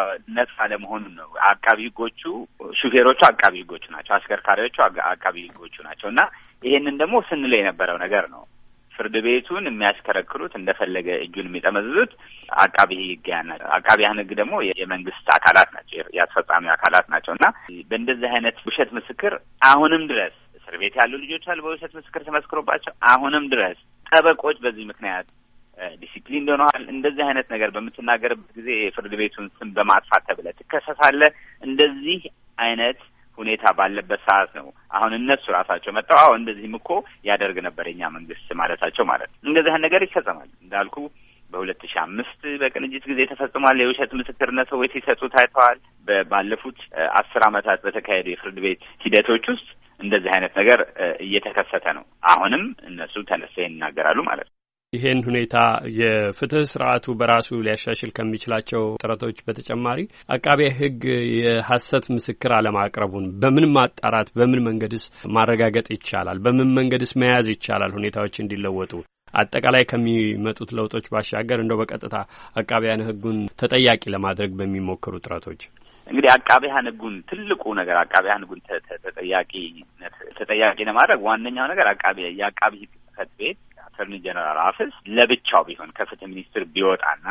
ነጻ ለመሆኑን ነው። አቃቢ ሕጎቹ ሹፌሮቹ አቃቢ ሕጎቹ ናቸው፣ አሽከርካሪዎቹ አቃቢ ሕጎቹ ናቸው። እና ይሄንን ደግሞ ስንል የነበረው ነገር ነው። ፍርድ ቤቱን የሚያሽከረክሩት እንደፈለገ እጁን የሚጠመዝዙት አቃቢ ሕግ ናቸው። አቃቢያን ሕግ ደግሞ የመንግስት አካላት ናቸው፣ የአስፈጻሚ አካላት ናቸው እና በእንደዚህ አይነት ውሸት ምስክር አሁንም ድረስ እስር ቤት ያሉ ልጆች አሉ በውሸት ምስክር ተመስክሮባቸው አሁንም ድረስ ጠበቆች በዚህ ምክንያት ዲሲፕሊን እንደሆነዋል። እንደዚህ አይነት ነገር በምትናገርበት ጊዜ የፍርድ ቤቱን ስም በማጥፋት ተብለህ ትከሰሳለህ። እንደዚህ አይነት ሁኔታ ባለበት ሰዓት ነው አሁን እነሱ ራሳቸው መጣው አሁን እንደዚህም እኮ ያደርግ ነበር የኛ መንግስት ማለታቸው ማለት ነው። እንደዚህ ነገር ይፈጸማል እንዳልኩ በሁለት ሺህ አምስት በቅንጅት ጊዜ ተፈጽሟል። የውሸት ምስክርነት ሰዎች ሲሰጡ ታይተዋል። ባለፉት አስር አመታት በተካሄዱ የፍርድ ቤት ሂደቶች ውስጥ እንደዚህ አይነት ነገር እየተከሰተ ነው። አሁንም እነሱ ተነስተው ይናገራሉ ማለት ነው። ይሄን ሁኔታ የፍትህ ስርዓቱ በራሱ ሊያሻሽል ከሚችላቸው ጥረቶች በተጨማሪ አቃቤ ሕግ የሐሰት ምስክር አለማቅረቡን በምን ማጣራት በምን መንገድስ ማረጋገጥ ይቻላል? በምን መንገድስ መያዝ ይቻላል? ሁኔታዎች እንዲለወጡ አጠቃላይ ከሚመጡት ለውጦች ባሻገር እንደው በቀጥታ አቃቢያን ሕጉን ተጠያቂ ለማድረግ በሚሞክሩ ጥረቶች እንግዲህ አቃቢያን ሕጉን ትልቁ ነገር አቃቢያን ሕጉን ተጠያቂ ተጠያቂ ለማድረግ ዋነኛው ነገር አቃቢ የአቃቢ ሕግ ጽሕፈት ቤት አተርኒ ጀነራል ኦፊስ ለብቻው ቢሆን ከፍትህ ሚኒስትር ቢወጣና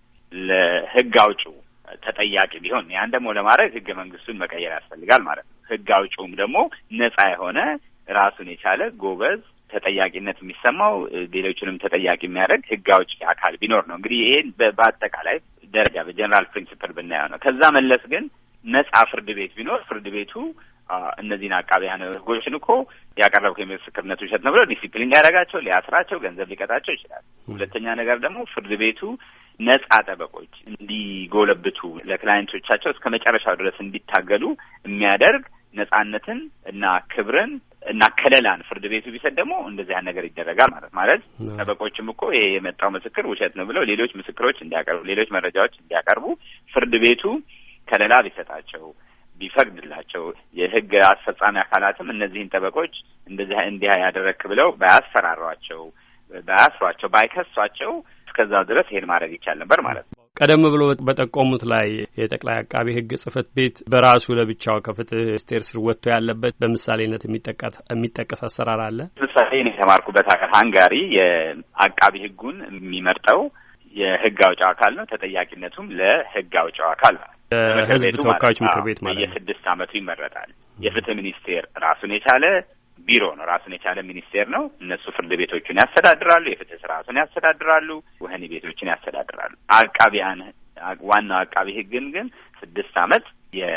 ለሕግ አውጪው ተጠያቂ ቢሆን ያን ደግሞ ለማድረግ ሕገ መንግስቱን መቀየር ያስፈልጋል ማለት ነው። ሕግ አውጪውም ደግሞ ነጻ የሆነ ራሱን የቻለ ጎበዝ ተጠያቂነት የሚሰማው ሌሎችንም ተጠያቂ የሚያደርግ ሕግ አውጪ አካል ቢኖር ነው። እንግዲህ ይሄን በአጠቃላይ ደረጃ በጀነራል ፕሪንሲፕል ብናየው ነው። ከዛ መለስ ግን ነጻ ፍርድ ቤት ቢኖር ፍርድ ቤቱ እነዚህን አቃቢያን ሕጎችን እኮ ያቀረበው የምስክርነት ውሸት ነው ብሎ ዲሲፕሊን ሊያደርጋቸው፣ ሊያስራቸው፣ ገንዘብ ሊቀጣቸው ይችላል። ሁለተኛ ነገር ደግሞ ፍርድ ቤቱ ነጻ ጠበቆች እንዲጎለብቱ ለክላይንቶቻቸው እስከ መጨረሻው ድረስ እንዲታገሉ የሚያደርግ ነጻነትን እና ክብርን እና ከለላን ፍርድ ቤቱ ቢሰጥ ደግሞ እንደዚህ አይነት ነገር ይደረጋል ማለት ማለት ጠበቆችም እኮ ይሄ የመጣው ምስክር ውሸት ነው ብለው ሌሎች ምስክሮች እንዲያቀርቡ ሌሎች መረጃዎች እንዲያቀርቡ ፍርድ ቤቱ ከለላ ቢሰጣቸው ቢፈቅድላቸው የሕግ አስፈጻሚ አካላትም እነዚህን ጠበቆች እንደዚህ እንዲህ ያደረክ ብለው ባያስፈራሯቸው ባያስሯቸው ባይከሷቸው እስከዛ ድረስ ይሄን ማድረግ ይቻል ነበር ማለት ነው። ቀደም ብሎ በጠቆሙት ላይ የጠቅላይ አቃቢ ሕግ ጽሕፈት ቤት በራሱ ለብቻው ከፍትህ ሚኒስቴር ስር ወጥቶ ያለበት በምሳሌነት የሚጠቀስ የሚጠቀስ አሰራር አለ። ምሳሌ እኔ የተማርኩበት ሀገር ሃንጋሪ የአቃቢ ሕጉን የሚመርጠው የሕግ አውጪው አካል ነው። ተጠያቂነቱም ለሕግ አውጪው አካል ነው። ህዝብ ተወካዮች ምክር ቤት ማለት ነው። የስድስት አመቱ ይመረጣል። የፍትህ ሚኒስቴር ራሱን የቻለ ቢሮ ነው። ራሱን የቻለ ሚኒስቴር ነው። እነሱ ፍርድ ቤቶቹን ያስተዳድራሉ፣ የፍትህ ስርዓቱን ያስተዳድራሉ፣ ወህኒ ቤቶችን ያስተዳድራሉ። አቃቢያን ዋናው አቃቢ ሕግን ግን ስድስት አመት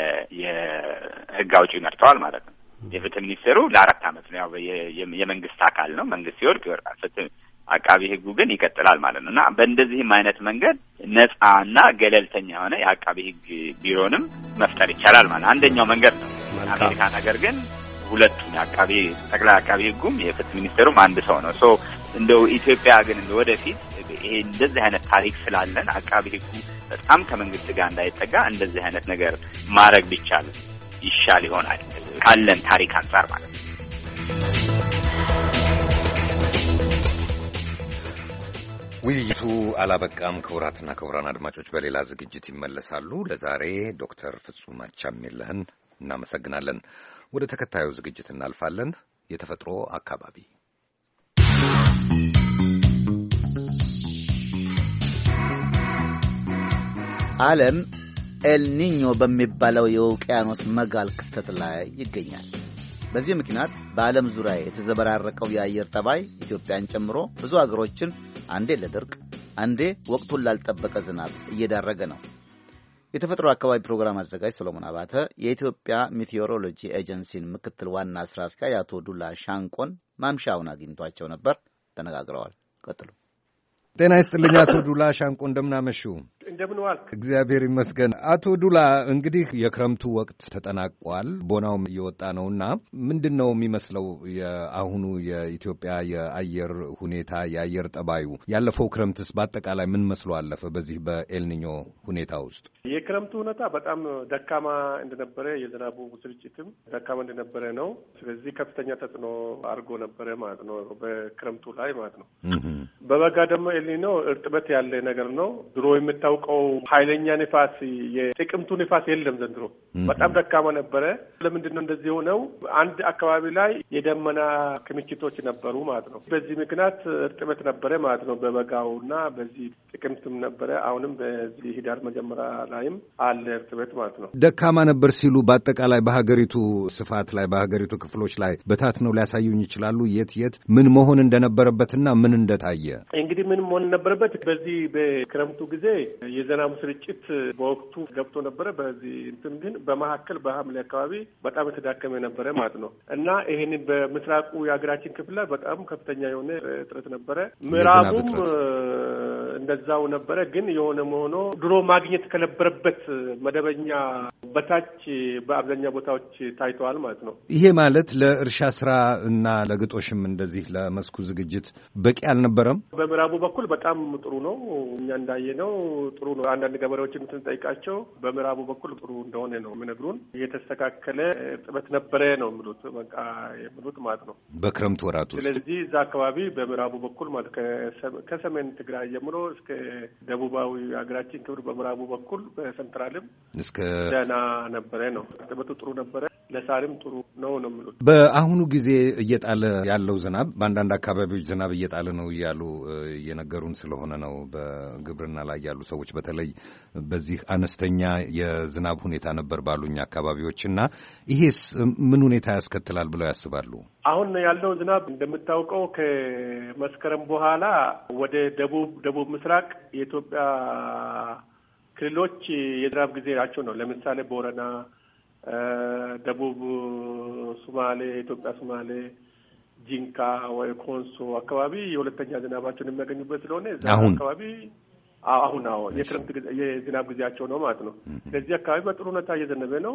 የሕግ አውጪው ይመርጠዋል ማለት ነው። የፍትህ ሚኒስቴሩ ለአራት አመት ነው። ያው የመንግስት አካል ነው። መንግስት ሲወድቅ ይወርቃል። ፍትህ አቃቢ ሕጉ ግን ይቀጥላል ማለት ነው እና በእንደዚህም አይነት መንገድ ነጻና ገለልተኛ የሆነ የአቃቢ ሕግ ቢሮንም መፍጠር ይቻላል ማለት አንደኛው መንገድ ነው። አሜሪካ ነገር ግን ሁለቱም አቃቢ ጠቅላይ አቃቢ ሕጉም የፍትህ ሚኒስቴሩም አንድ ሰው ነው። ሶ እንደው ኢትዮጵያ ግን እንደ ወደፊት ይሄ እንደዚህ አይነት ታሪክ ስላለን አቃቢ ሕጉ በጣም ከመንግስት ጋር እንዳይጠጋ እንደዚህ አይነት ነገር ማድረግ ቢቻል ይሻል ይሆናል ካለን ታሪክ አንጻር ማለት ነው። ውይይቱ አላበቃም። ክቡራትና ክቡራን አድማጮች በሌላ ዝግጅት ይመለሳሉ። ለዛሬ ዶክተር ፍጹም አቻሜለህን እናመሰግናለን። ወደ ተከታዩ ዝግጅት እናልፋለን። የተፈጥሮ አካባቢ ዓለም ኤልኒኞ በሚባለው የውቅያኖስ መጋል ክስተት ላይ ይገኛል። በዚህ ምክንያት በዓለም ዙሪያ የተዘበራረቀው የአየር ጠባይ ኢትዮጵያን ጨምሮ ብዙ አገሮችን አንዴ ለድርቅ አንዴ ወቅቱን ላልጠበቀ ዝናብ እየዳረገ ነው። የተፈጥሮ አካባቢ ፕሮግራም አዘጋጅ ሰሎሞን አባተ የኢትዮጵያ ሚቲዮሮሎጂ ኤጀንሲን ምክትል ዋና ስራ አስኪያጅ አቶ ዱላ ሻንቆን ማምሻውን አግኝቷቸው ነበር። ተነጋግረዋል። ቀጥሉ። ጤና ይስጥልኝ አቶ ዱላ ሻንቆ፣ እንደምናመሹ። እንደምን ዋልክ? እግዚአብሔር ይመስገን። አቶ ዱላ እንግዲህ የክረምቱ ወቅት ተጠናቋል፣ ቦናውም እየወጣ ነውና ምንድን ነው የሚመስለው የአሁኑ የኢትዮጵያ የአየር ሁኔታ የአየር ጠባዩ? ያለፈው ክረምትስ በአጠቃላይ ምን መስሎ አለፈ? በዚህ በኤልኒኞ ሁኔታ ውስጥ የክረምቱ ሁኔታ በጣም ደካማ እንደነበረ፣ የዝናቡ ስርጭትም ደካማ እንደነበረ ነው። ስለዚህ ከፍተኛ ተጽዕኖ አድርጎ ነበረ ማለት ነው በክረምቱ ላይ ማለት ነው። በበጋ ደግሞ ኤልኒኞ እርጥበት ያለ ነገር ነው። ድሮ የምታውቀው በምታውቀው ኃይለኛ ንፋስ የጥቅምቱ ንፋስ የለም ዘንድሮ በጣም ደካማ ነበረ። ለምንድን ነው እንደዚህ ሆነው? አንድ አካባቢ ላይ የደመና ክምችቶች ነበሩ ማለት ነው። በዚህ ምክንያት እርጥበት ነበረ ማለት ነው በበጋውና በዚህ ጥቅምትም ነበረ። አሁንም በዚህ ህዳር መጀመሪያ ላይም አለ እርጥበት ማለት ነው። ደካማ ነበር ሲሉ በአጠቃላይ በሀገሪቱ ስፋት ላይ በሀገሪቱ ክፍሎች ላይ በታት ነው ሊያሳዩኝ ይችላሉ? የት የት ምን መሆን እንደነበረበትና ምን እንደታየ? እንግዲህ ምን መሆን ነበረበት? በዚህ በክረምቱ ጊዜ የዝናቡ ስርጭት በወቅቱ ገብቶ ነበረ። በዚህ እንትን ግን በመካከል በሐምሌ አካባቢ በጣም የተዳከመ ነበረ ማለት ነው እና ይሄንን በምስራቁ የሀገራችን ክፍል ላይ በጣም ከፍተኛ የሆነ እጥረት ነበረ። ምዕራቡም እንደዛው ነበረ። ግን የሆነ መሆኖ ድሮ ማግኘት ከነበረበት መደበኛ በታች በአብዛኛው ቦታዎች ታይተዋል ማለት ነው። ይሄ ማለት ለእርሻ ስራ እና ለግጦሽም እንደዚህ ለመስኩ ዝግጅት በቂ አልነበረም። በምዕራቡ በኩል በጣም ጥሩ ነው። እኛ እንዳየነው ጥሩ ነው። አንዳንድ ገበሬዎችን ስንጠይቃቸው በምዕራቡ በኩል ጥሩ እንደሆነ ነው የሚነግሩን። የተስተካከለ እርጥበት ነበረ ነው የሚሉት በቃ የሚሉት ማለት ነው በክረምት ወራት ውስጥ። ስለዚህ እዛ አካባቢ በምዕራቡ በኩል ማለት ከሰሜን ትግራይ ጀምሮ እስከ ደቡባዊ ሀገራችን ክፍል በምዕራቡ በኩል በሰንትራልም እስከ ደህና ነበረ ነው። እርጥበቱ ጥሩ ነበረ። ለሳርም ጥሩ ነው ነው የሚሉት። በአሁኑ ጊዜ እየጣለ ያለው ዝናብ በአንዳንድ አካባቢዎች ዝናብ እየጣለ ነው እያሉ እየነገሩን ስለሆነ ነው በግብርና ላይ ያሉ ሰዎች በተለይ በዚህ አነስተኛ የዝናብ ሁኔታ ነበር ባሉኝ አካባቢዎችና ይሄስ ምን ሁኔታ ያስከትላል ብለው ያስባሉ? አሁን ያለው ዝናብ እንደምታውቀው ከመስከረም በኋላ ወደ ደቡብ ደቡብ ምስራቅ የኢትዮጵያ ክልሎች የዝናብ ጊዜ ናቸው ነው። ለምሳሌ ቦረና፣ ደቡብ ሶማሌ፣ ኢትዮጵያ ሶማሌ፣ ጂንካ ወይ ኮንሶ አካባቢ የሁለተኛ ዝናባቸውን የሚያገኙበት ስለሆነ እዛ አካባቢ አሁን አዎ የክረምት የዝናብ ጊዜያቸው ነው ማለት ነው። ስለዚህ አካባቢ በጥሩ ሁኔታ እየዘነበ ነው።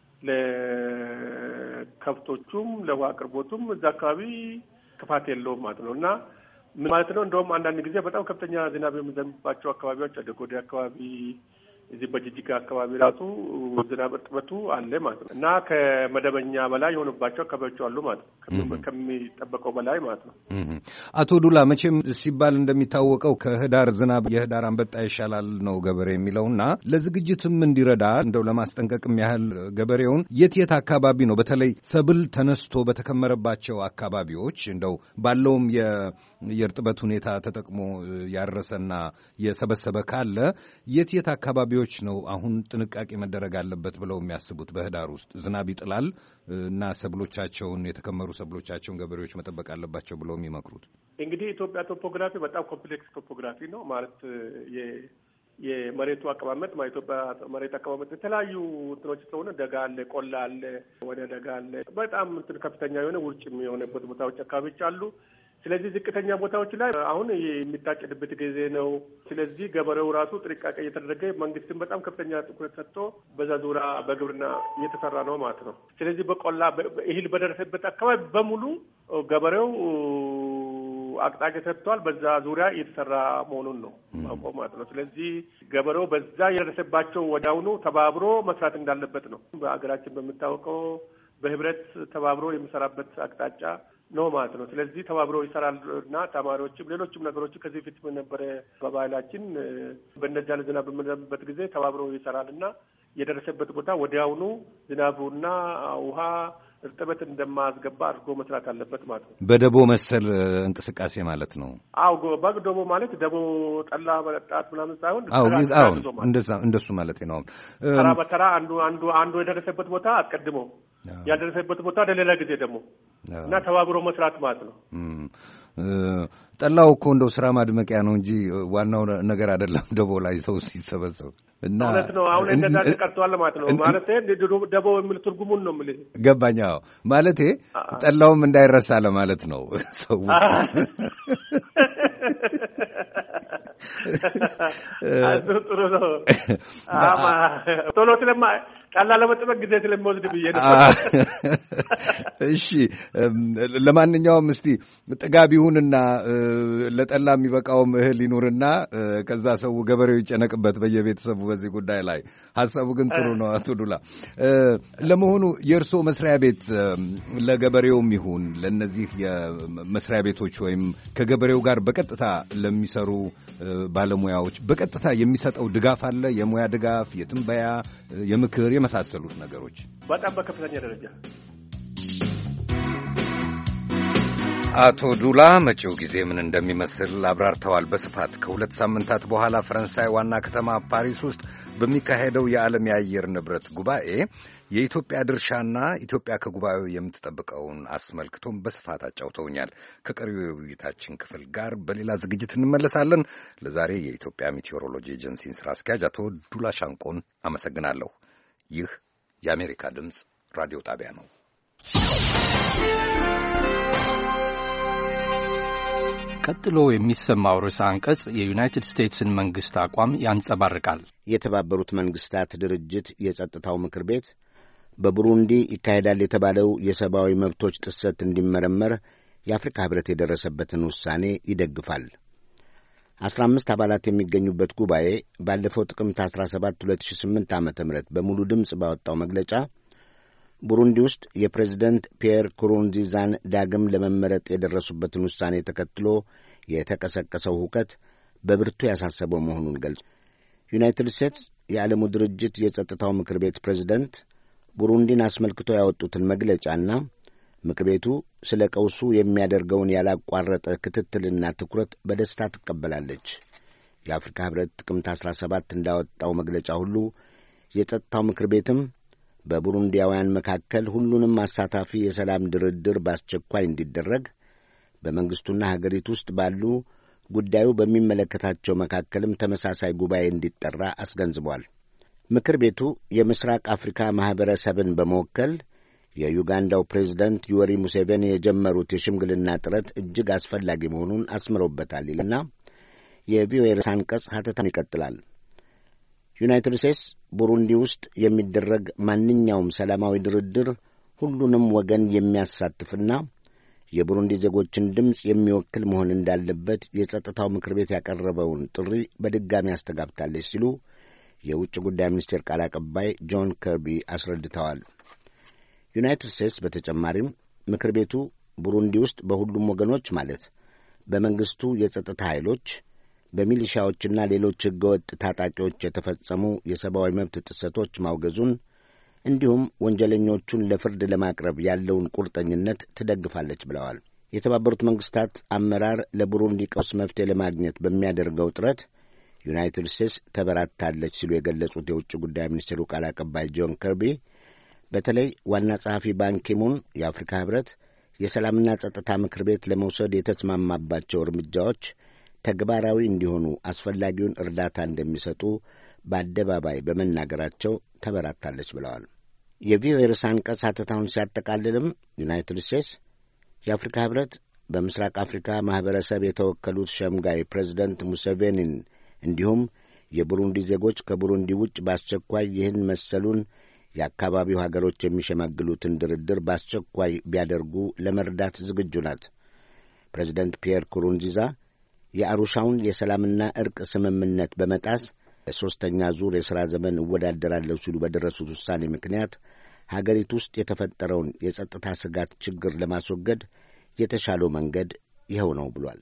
ለከብቶቹም ለውሃ አቅርቦቱም እዛ አካባቢ ክፋት የለውም ማለት ነው እና ምን ማለት ነው? እንደውም አንዳንድ ጊዜ በጣም ከፍተኛ ዝናብ የሚዘንብባቸው አካባቢዎች አለ። ጎዴ አካባቢ እዚህ በጅጅጋ አካባቢ ራሱ ዝናብ እርጥበቱ አለ ማለት ነው እና ከመደበኛ በላይ የሆኑባቸው አካባቢዎች አሉ ማለት ነው ከሚጠበቀው በላይ ማለት ነው። አቶ ዱላ መቼም ሲባል እንደሚታወቀው ከህዳር ዝናብ የህዳር አንበጣ ይሻላል ነው ገበሬ የሚለውና ለዝግጅትም እንዲረዳ እንደው ለማስጠንቀቅም ያህል ገበሬውን የት የት አካባቢ ነው በተለይ ሰብል ተነስቶ በተከመረባቸው አካባቢዎች እንደው ባለውም የእርጥበት ሁኔታ ተጠቅሞ ያረሰና የሰበሰበ ካለ የት የት አካባቢ ነው አሁን ጥንቃቄ መደረግ አለበት ብለው የሚያስቡት? በህዳር ውስጥ ዝናብ ይጥላል እና ሰብሎቻቸውን የተከመሩ ሰብሎቻቸውን ገበሬዎች መጠበቅ አለባቸው ብለው የሚመክሩት? እንግዲህ ኢትዮጵያ ቶፖግራፊ በጣም ኮምፕሌክስ ቶፖግራፊ ነው ማለት የመሬቱ አቀማመጥ ኢትዮጵያ መሬት አቀማመጥ የተለያዩ እንትኖች ስለሆነ ደጋ አለ፣ ቆላ አለ፣ ወደ ደጋ አለ። በጣም እንትን ከፍተኛ የሆነ ውርጭም የሆነበት ቦታዎች አካባቢዎች አሉ። ስለዚህ ዝቅተኛ ቦታዎች ላይ አሁን የሚታጨድበት ጊዜ ነው። ስለዚህ ገበሬው ራሱ ጥንቃቄ እየተደረገ መንግስትም በጣም ከፍተኛ ትኩረት ሰጥቶ በዛ ዙሪያ በግብርና እየተሰራ ነው ማለት ነው። ስለዚህ በቆላ እህል በደረሰበት አካባቢ በሙሉ ገበሬው አቅጣጫ ሰጥቷል። በዛ ዙሪያ እየተሰራ መሆኑን ነው ማውቀው ማለት ነው። ስለዚህ ገበሬው በዛ የደረሰባቸው ወዲያውኑ ተባብሮ መስራት እንዳለበት ነው። በሀገራችን በምታወቀው በህብረት ተባብሮ የሚሰራበት አቅጣጫ ነው ማለት ነው። ስለዚህ ተባብሮ ይሰራል እና ተማሪዎችም ሌሎችም ነገሮች ከዚህ በፊት ነበረ በባህላችን በእነዚያ ዝናብ በሚዘንብበት ጊዜ ተባብሮ ይሰራል እና የደረሰበት ቦታ ወዲያውኑ ዝናቡና ውሃ እርጥበት እንደማያስገባ አድርጎ መስራት አለበት ማለት ነው። በደቦ መሰል እንቅስቃሴ ማለት ነው። አዎ በደቦ ማለት ደቦ ጠላ መጠጣት ምናምን ሳይሆን አዎ አዎ እንደዛ እንደሱ ማለት ነው። ተራ በተራ አንዱ አንዱ አንዱ የደረሰበት ቦታ አስቀድሞ ያደረሰበት ቦታ ለሌላ ጊዜ ደግሞ እና ተባብሮ መስራት ማለት ነው። ጠላው እኮ እንደው ስራ ማድመቂያ ነው እንጂ ዋናው ነገር አይደለም። ደቦ ላይ ሰው ሲሰበሰብ እና ማለት ነው። አሁን እንደዛ ተቀርቷል ማለት ነው። ማለት ደቦ የሚል ትርጉሙን ነው የምልህ። ገባኝ። አዎ ማለቴ ጠላውም እንዳይረሳ ለማለት ነው። ሰው ጥሩ ነው። አማ ቶሎ ስለማ ጠላ ለመጥበቅ ጊዜ ስለሚወስድ ብዬ ነው። እሺ ለማንኛውም እስቲ ጥጋብ ይሁንና ለጠላ የሚበቃውም እህል ይኑርና ከዛ ሰው ገበሬው ይጨነቅበት በየቤተሰቡ በዚህ ጉዳይ ላይ። ሐሳቡ ግን ጥሩ ነው። አቶ ዱላ ለመሆኑ የእርስዎ መስሪያ ቤት ለገበሬውም ይሁን ለእነዚህ የመስሪያ ቤቶች ወይም ከገበሬው ጋር በቀጥታ ለሚሰሩ ባለሙያዎች በቀጥታ የሚሰጠው ድጋፍ አለ? የሙያ ድጋፍ፣ የትንበያ፣ የምክር የመሳሰሉት ነገሮች በጣም በከፍተኛ ደረጃ። አቶ ዱላ መጪው ጊዜ ምን እንደሚመስል አብራርተዋል በስፋት። ከሁለት ሳምንታት በኋላ ፈረንሳይ ዋና ከተማ ፓሪስ ውስጥ በሚካሄደው የዓለም የአየር ንብረት ጉባኤ የኢትዮጵያ ድርሻና ኢትዮጵያ ከጉባኤው የምትጠብቀውን አስመልክቶም በስፋት አጫውተውኛል። ከቀሪው የውይይታችን ክፍል ጋር በሌላ ዝግጅት እንመለሳለን። ለዛሬ የኢትዮጵያ ሜቴዎሮሎጂ ኤጀንሲን ስራ አስኪያጅ አቶ ዱላ ሻንቆን አመሰግናለሁ። ይህ የአሜሪካ ድምፅ ራዲዮ ጣቢያ ነው። ቀጥሎ የሚሰማው ርዕሰ አንቀጽ የዩናይትድ ስቴትስን መንግሥት አቋም ያንጸባርቃል። የተባበሩት መንግሥታት ድርጅት የጸጥታው ምክር ቤት በቡሩንዲ ይካሄዳል የተባለው የሰብአዊ መብቶች ጥሰት እንዲመረመር የአፍሪካ ኅብረት የደረሰበትን ውሳኔ ይደግፋል። አስራ አምስት አባላት የሚገኙበት ጉባኤ ባለፈው ጥቅምት አስራ ሰባት ሁለት ሺህ ስምንት ዓመተ ምህረት በሙሉ ድምፅ ባወጣው መግለጫ ቡሩንዲ ውስጥ የፕሬዝደንት ፒየር ኩሩንዚዛን ዳግም ለመመረጥ የደረሱበትን ውሳኔ ተከትሎ የተቀሰቀሰው ሁከት በብርቱ ያሳሰበው መሆኑን ገልጿል። ዩናይትድ ስቴትስ የዓለሙ ድርጅት የጸጥታው ምክር ቤት ፕሬዝደንት ቡሩንዲን አስመልክቶ ያወጡትን መግለጫና ምክር ቤቱ ስለ ቀውሱ የሚያደርገውን ያላቋረጠ ክትትልና ትኩረት በደስታ ትቀበላለች። የአፍሪካ ኅብረት ጥቅምት አስራ ሰባት እንዳወጣው መግለጫ ሁሉ የጸጥታው ምክር ቤትም በቡሩንዲያውያን መካከል ሁሉንም አሳታፊ የሰላም ድርድር በአስቸኳይ እንዲደረግ በመንግሥቱና ሀገሪቱ ውስጥ ባሉ ጉዳዩ በሚመለከታቸው መካከልም ተመሳሳይ ጉባኤ እንዲጠራ አስገንዝቧል። ምክር ቤቱ የምስራቅ አፍሪካ ማኅበረሰብን በመወከል የዩጋንዳው ፕሬዝደንት ዩወሪ ሙሴቬኒ የጀመሩት የሽምግልና ጥረት እጅግ አስፈላጊ መሆኑን አስምሮበታል ይልና የቪኦኤ ርዕሰ አንቀጽ ሐተታውን ይቀጥላል። ዩናይትድ ስቴትስ ቡሩንዲ ውስጥ የሚደረግ ማንኛውም ሰላማዊ ድርድር ሁሉንም ወገን የሚያሳትፍና የቡሩንዲ ዜጎችን ድምፅ የሚወክል መሆን እንዳለበት የጸጥታው ምክር ቤት ያቀረበውን ጥሪ በድጋሚ አስተጋብታለች ሲሉ የውጭ ጉዳይ ሚኒስቴር ቃል አቀባይ ጆን ከርቢ አስረድተዋል። ዩናይትድ ስቴትስ በተጨማሪም ምክር ቤቱ ቡሩንዲ ውስጥ በሁሉም ወገኖች ማለት በመንግሥቱ የጸጥታ ኃይሎች፣ በሚሊሻዎችና ሌሎች ሕገወጥ ታጣቂዎች የተፈጸሙ የሰብአዊ መብት ጥሰቶች ማውገዙን እንዲሁም ወንጀለኞቹን ለፍርድ ለማቅረብ ያለውን ቁርጠኝነት ትደግፋለች ብለዋል። የተባበሩት መንግሥታት አመራር ለቡሩንዲ ቀውስ መፍትሄ ለማግኘት በሚያደርገው ጥረት ዩናይትድ ስቴትስ ተበራታለች ሲሉ የገለጹት የውጭ ጉዳይ ሚኒስቴሩ ቃል አቀባይ ጆን ከርቢ በተለይ ዋና ጸሐፊ ባንኪሙን የአፍሪካ ኅብረት የሰላምና ጸጥታ ምክር ቤት ለመውሰድ የተስማማባቸው እርምጃዎች ተግባራዊ እንዲሆኑ አስፈላጊውን እርዳታ እንደሚሰጡ በአደባባይ በመናገራቸው ተበራታለች ብለዋል። የቪኦኤ ርዕሰ አንቀጽ ሐተታውን ሲያጠቃልልም ዩናይትድ ስቴትስ የአፍሪካ ኅብረት በምስራቅ አፍሪካ ማኅበረሰብ የተወከሉት ሸምጋይ ፕሬዚደንት ሙሴቬኒን እንዲሁም የቡሩንዲ ዜጎች ከቡሩንዲ ውጭ በአስቸኳይ ይህን መሰሉን የአካባቢው ሀገሮች የሚሸመግሉትን ድርድር በአስቸኳይ ቢያደርጉ ለመርዳት ዝግጁ ናት። ፕሬዚደንት ፒየር ኩሩንዚዛ የአሩሻውን የሰላምና ዕርቅ ስምምነት በመጣስ ለሦስተኛ ዙር የሥራ ዘመን እወዳደራለሁ ሲሉ በደረሱት ውሳኔ ምክንያት ሀገሪቱ ውስጥ የተፈጠረውን የጸጥታ ስጋት ችግር ለማስወገድ የተሻለው መንገድ ይኸው ነው ብሏል።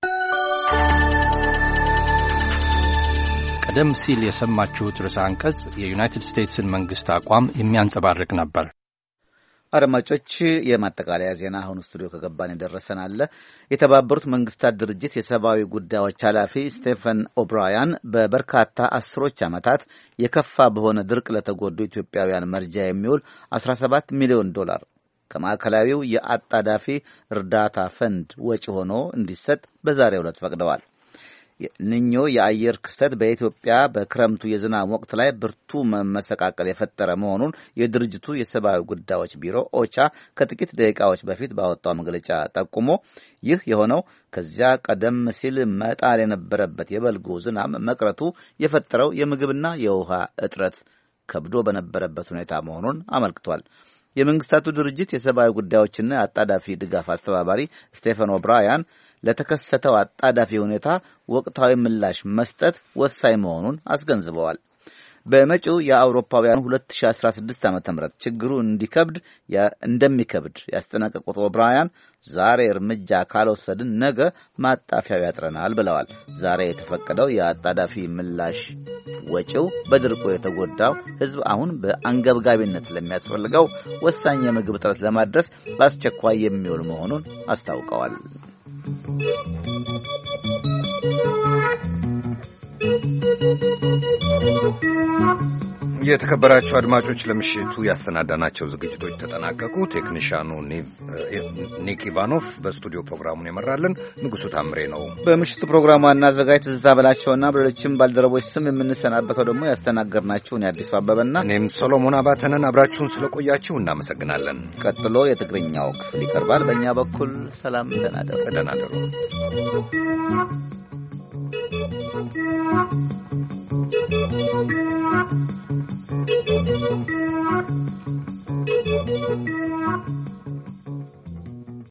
ቀደም ሲል የሰማችሁት ርዕሰ አንቀጽ የዩናይትድ ስቴትስን መንግሥት አቋም የሚያንጸባርቅ ነበር። አድማጮች፣ የማጠቃለያ ዜና አሁን ስቱዲዮ ከገባን የደረሰን አለ። የተባበሩት መንግስታት ድርጅት የሰብአዊ ጉዳዮች ኃላፊ ስቴፈን ኦብራያን በበርካታ አስሮች ዓመታት የከፋ በሆነ ድርቅ ለተጎዱ ኢትዮጵያውያን መርጃ የሚውል አስራ ሰባት ሚሊዮን ዶላር ከማዕከላዊው የአጣዳፊ እርዳታ ፈንድ ወጪ ሆኖ እንዲሰጥ በዛሬው ዕለት ፈቅደዋል። ንኞ የአየር ክስተት በኢትዮጵያ በክረምቱ የዝናብ ወቅት ላይ ብርቱ መመሰቃቀል የፈጠረ መሆኑን የድርጅቱ የሰብአዊ ጉዳዮች ቢሮ ኦቻ ከጥቂት ደቂቃዎች በፊት ባወጣው መግለጫ ጠቁሞ ይህ የሆነው ከዚያ ቀደም ሲል መጣል የነበረበት የበልጉ ዝናብ መቅረቱ የፈጠረው የምግብና የውሃ እጥረት ከብዶ በነበረበት ሁኔታ መሆኑን አመልክቷል። የመንግስታቱ ድርጅት የሰብአዊ ጉዳዮችና አጣዳፊ ድጋፍ አስተባባሪ ስቴፈን ኦብራያን ለተከሰተው አጣዳፊ ሁኔታ ወቅታዊ ምላሽ መስጠት ወሳኝ መሆኑን አስገንዝበዋል። በመጪው የአውሮፓውያኑ ሁለት ሺህ አስራ ስድስት ዓመተ ምህረት ችግሩ እንዲከብድ እንደሚከብድ ያስጠነቀቁት ኦብራያን ዛሬ እርምጃ ካልወሰድን ነገ ማጣፊያው ያጥረናል ብለዋል። ዛሬ የተፈቀደው የአጣዳፊ ምላሽ ወጪው በድርቁ የተጎዳው ሕዝብ አሁን በአንገብጋቢነት ለሚያስፈልገው ወሳኝ የምግብ እጥረት ለማድረስ በአስቸኳይ የሚውል መሆኑን አስታውቀዋል። የተከበራችሁ አድማጮች ለምሽቱ ያሰናዳናቸው ዝግጅቶች ተጠናቀቁ። ቴክኒሻኑ ኒክ ኢቫኖቭ በስቱዲዮ ፕሮግራሙን የመራልን ንጉሱ ታምሬ ነው። በምሽቱ ፕሮግራሙ አዘጋጅ ትዝታ በላቸውና በሌሎችም ባልደረቦች ስም የምንሰናበተው ደግሞ ያስተናገርናችሁን የአዲሱ አበበና እኔም ሶሎሞን አባተንን አብራችሁን ስለቆያችሁ እናመሰግናለን። ቀጥሎ የትግርኛው ክፍል ይቀርባል። በእኛ በኩል ሰላም ተናደሩ ተናደሩ Thank you.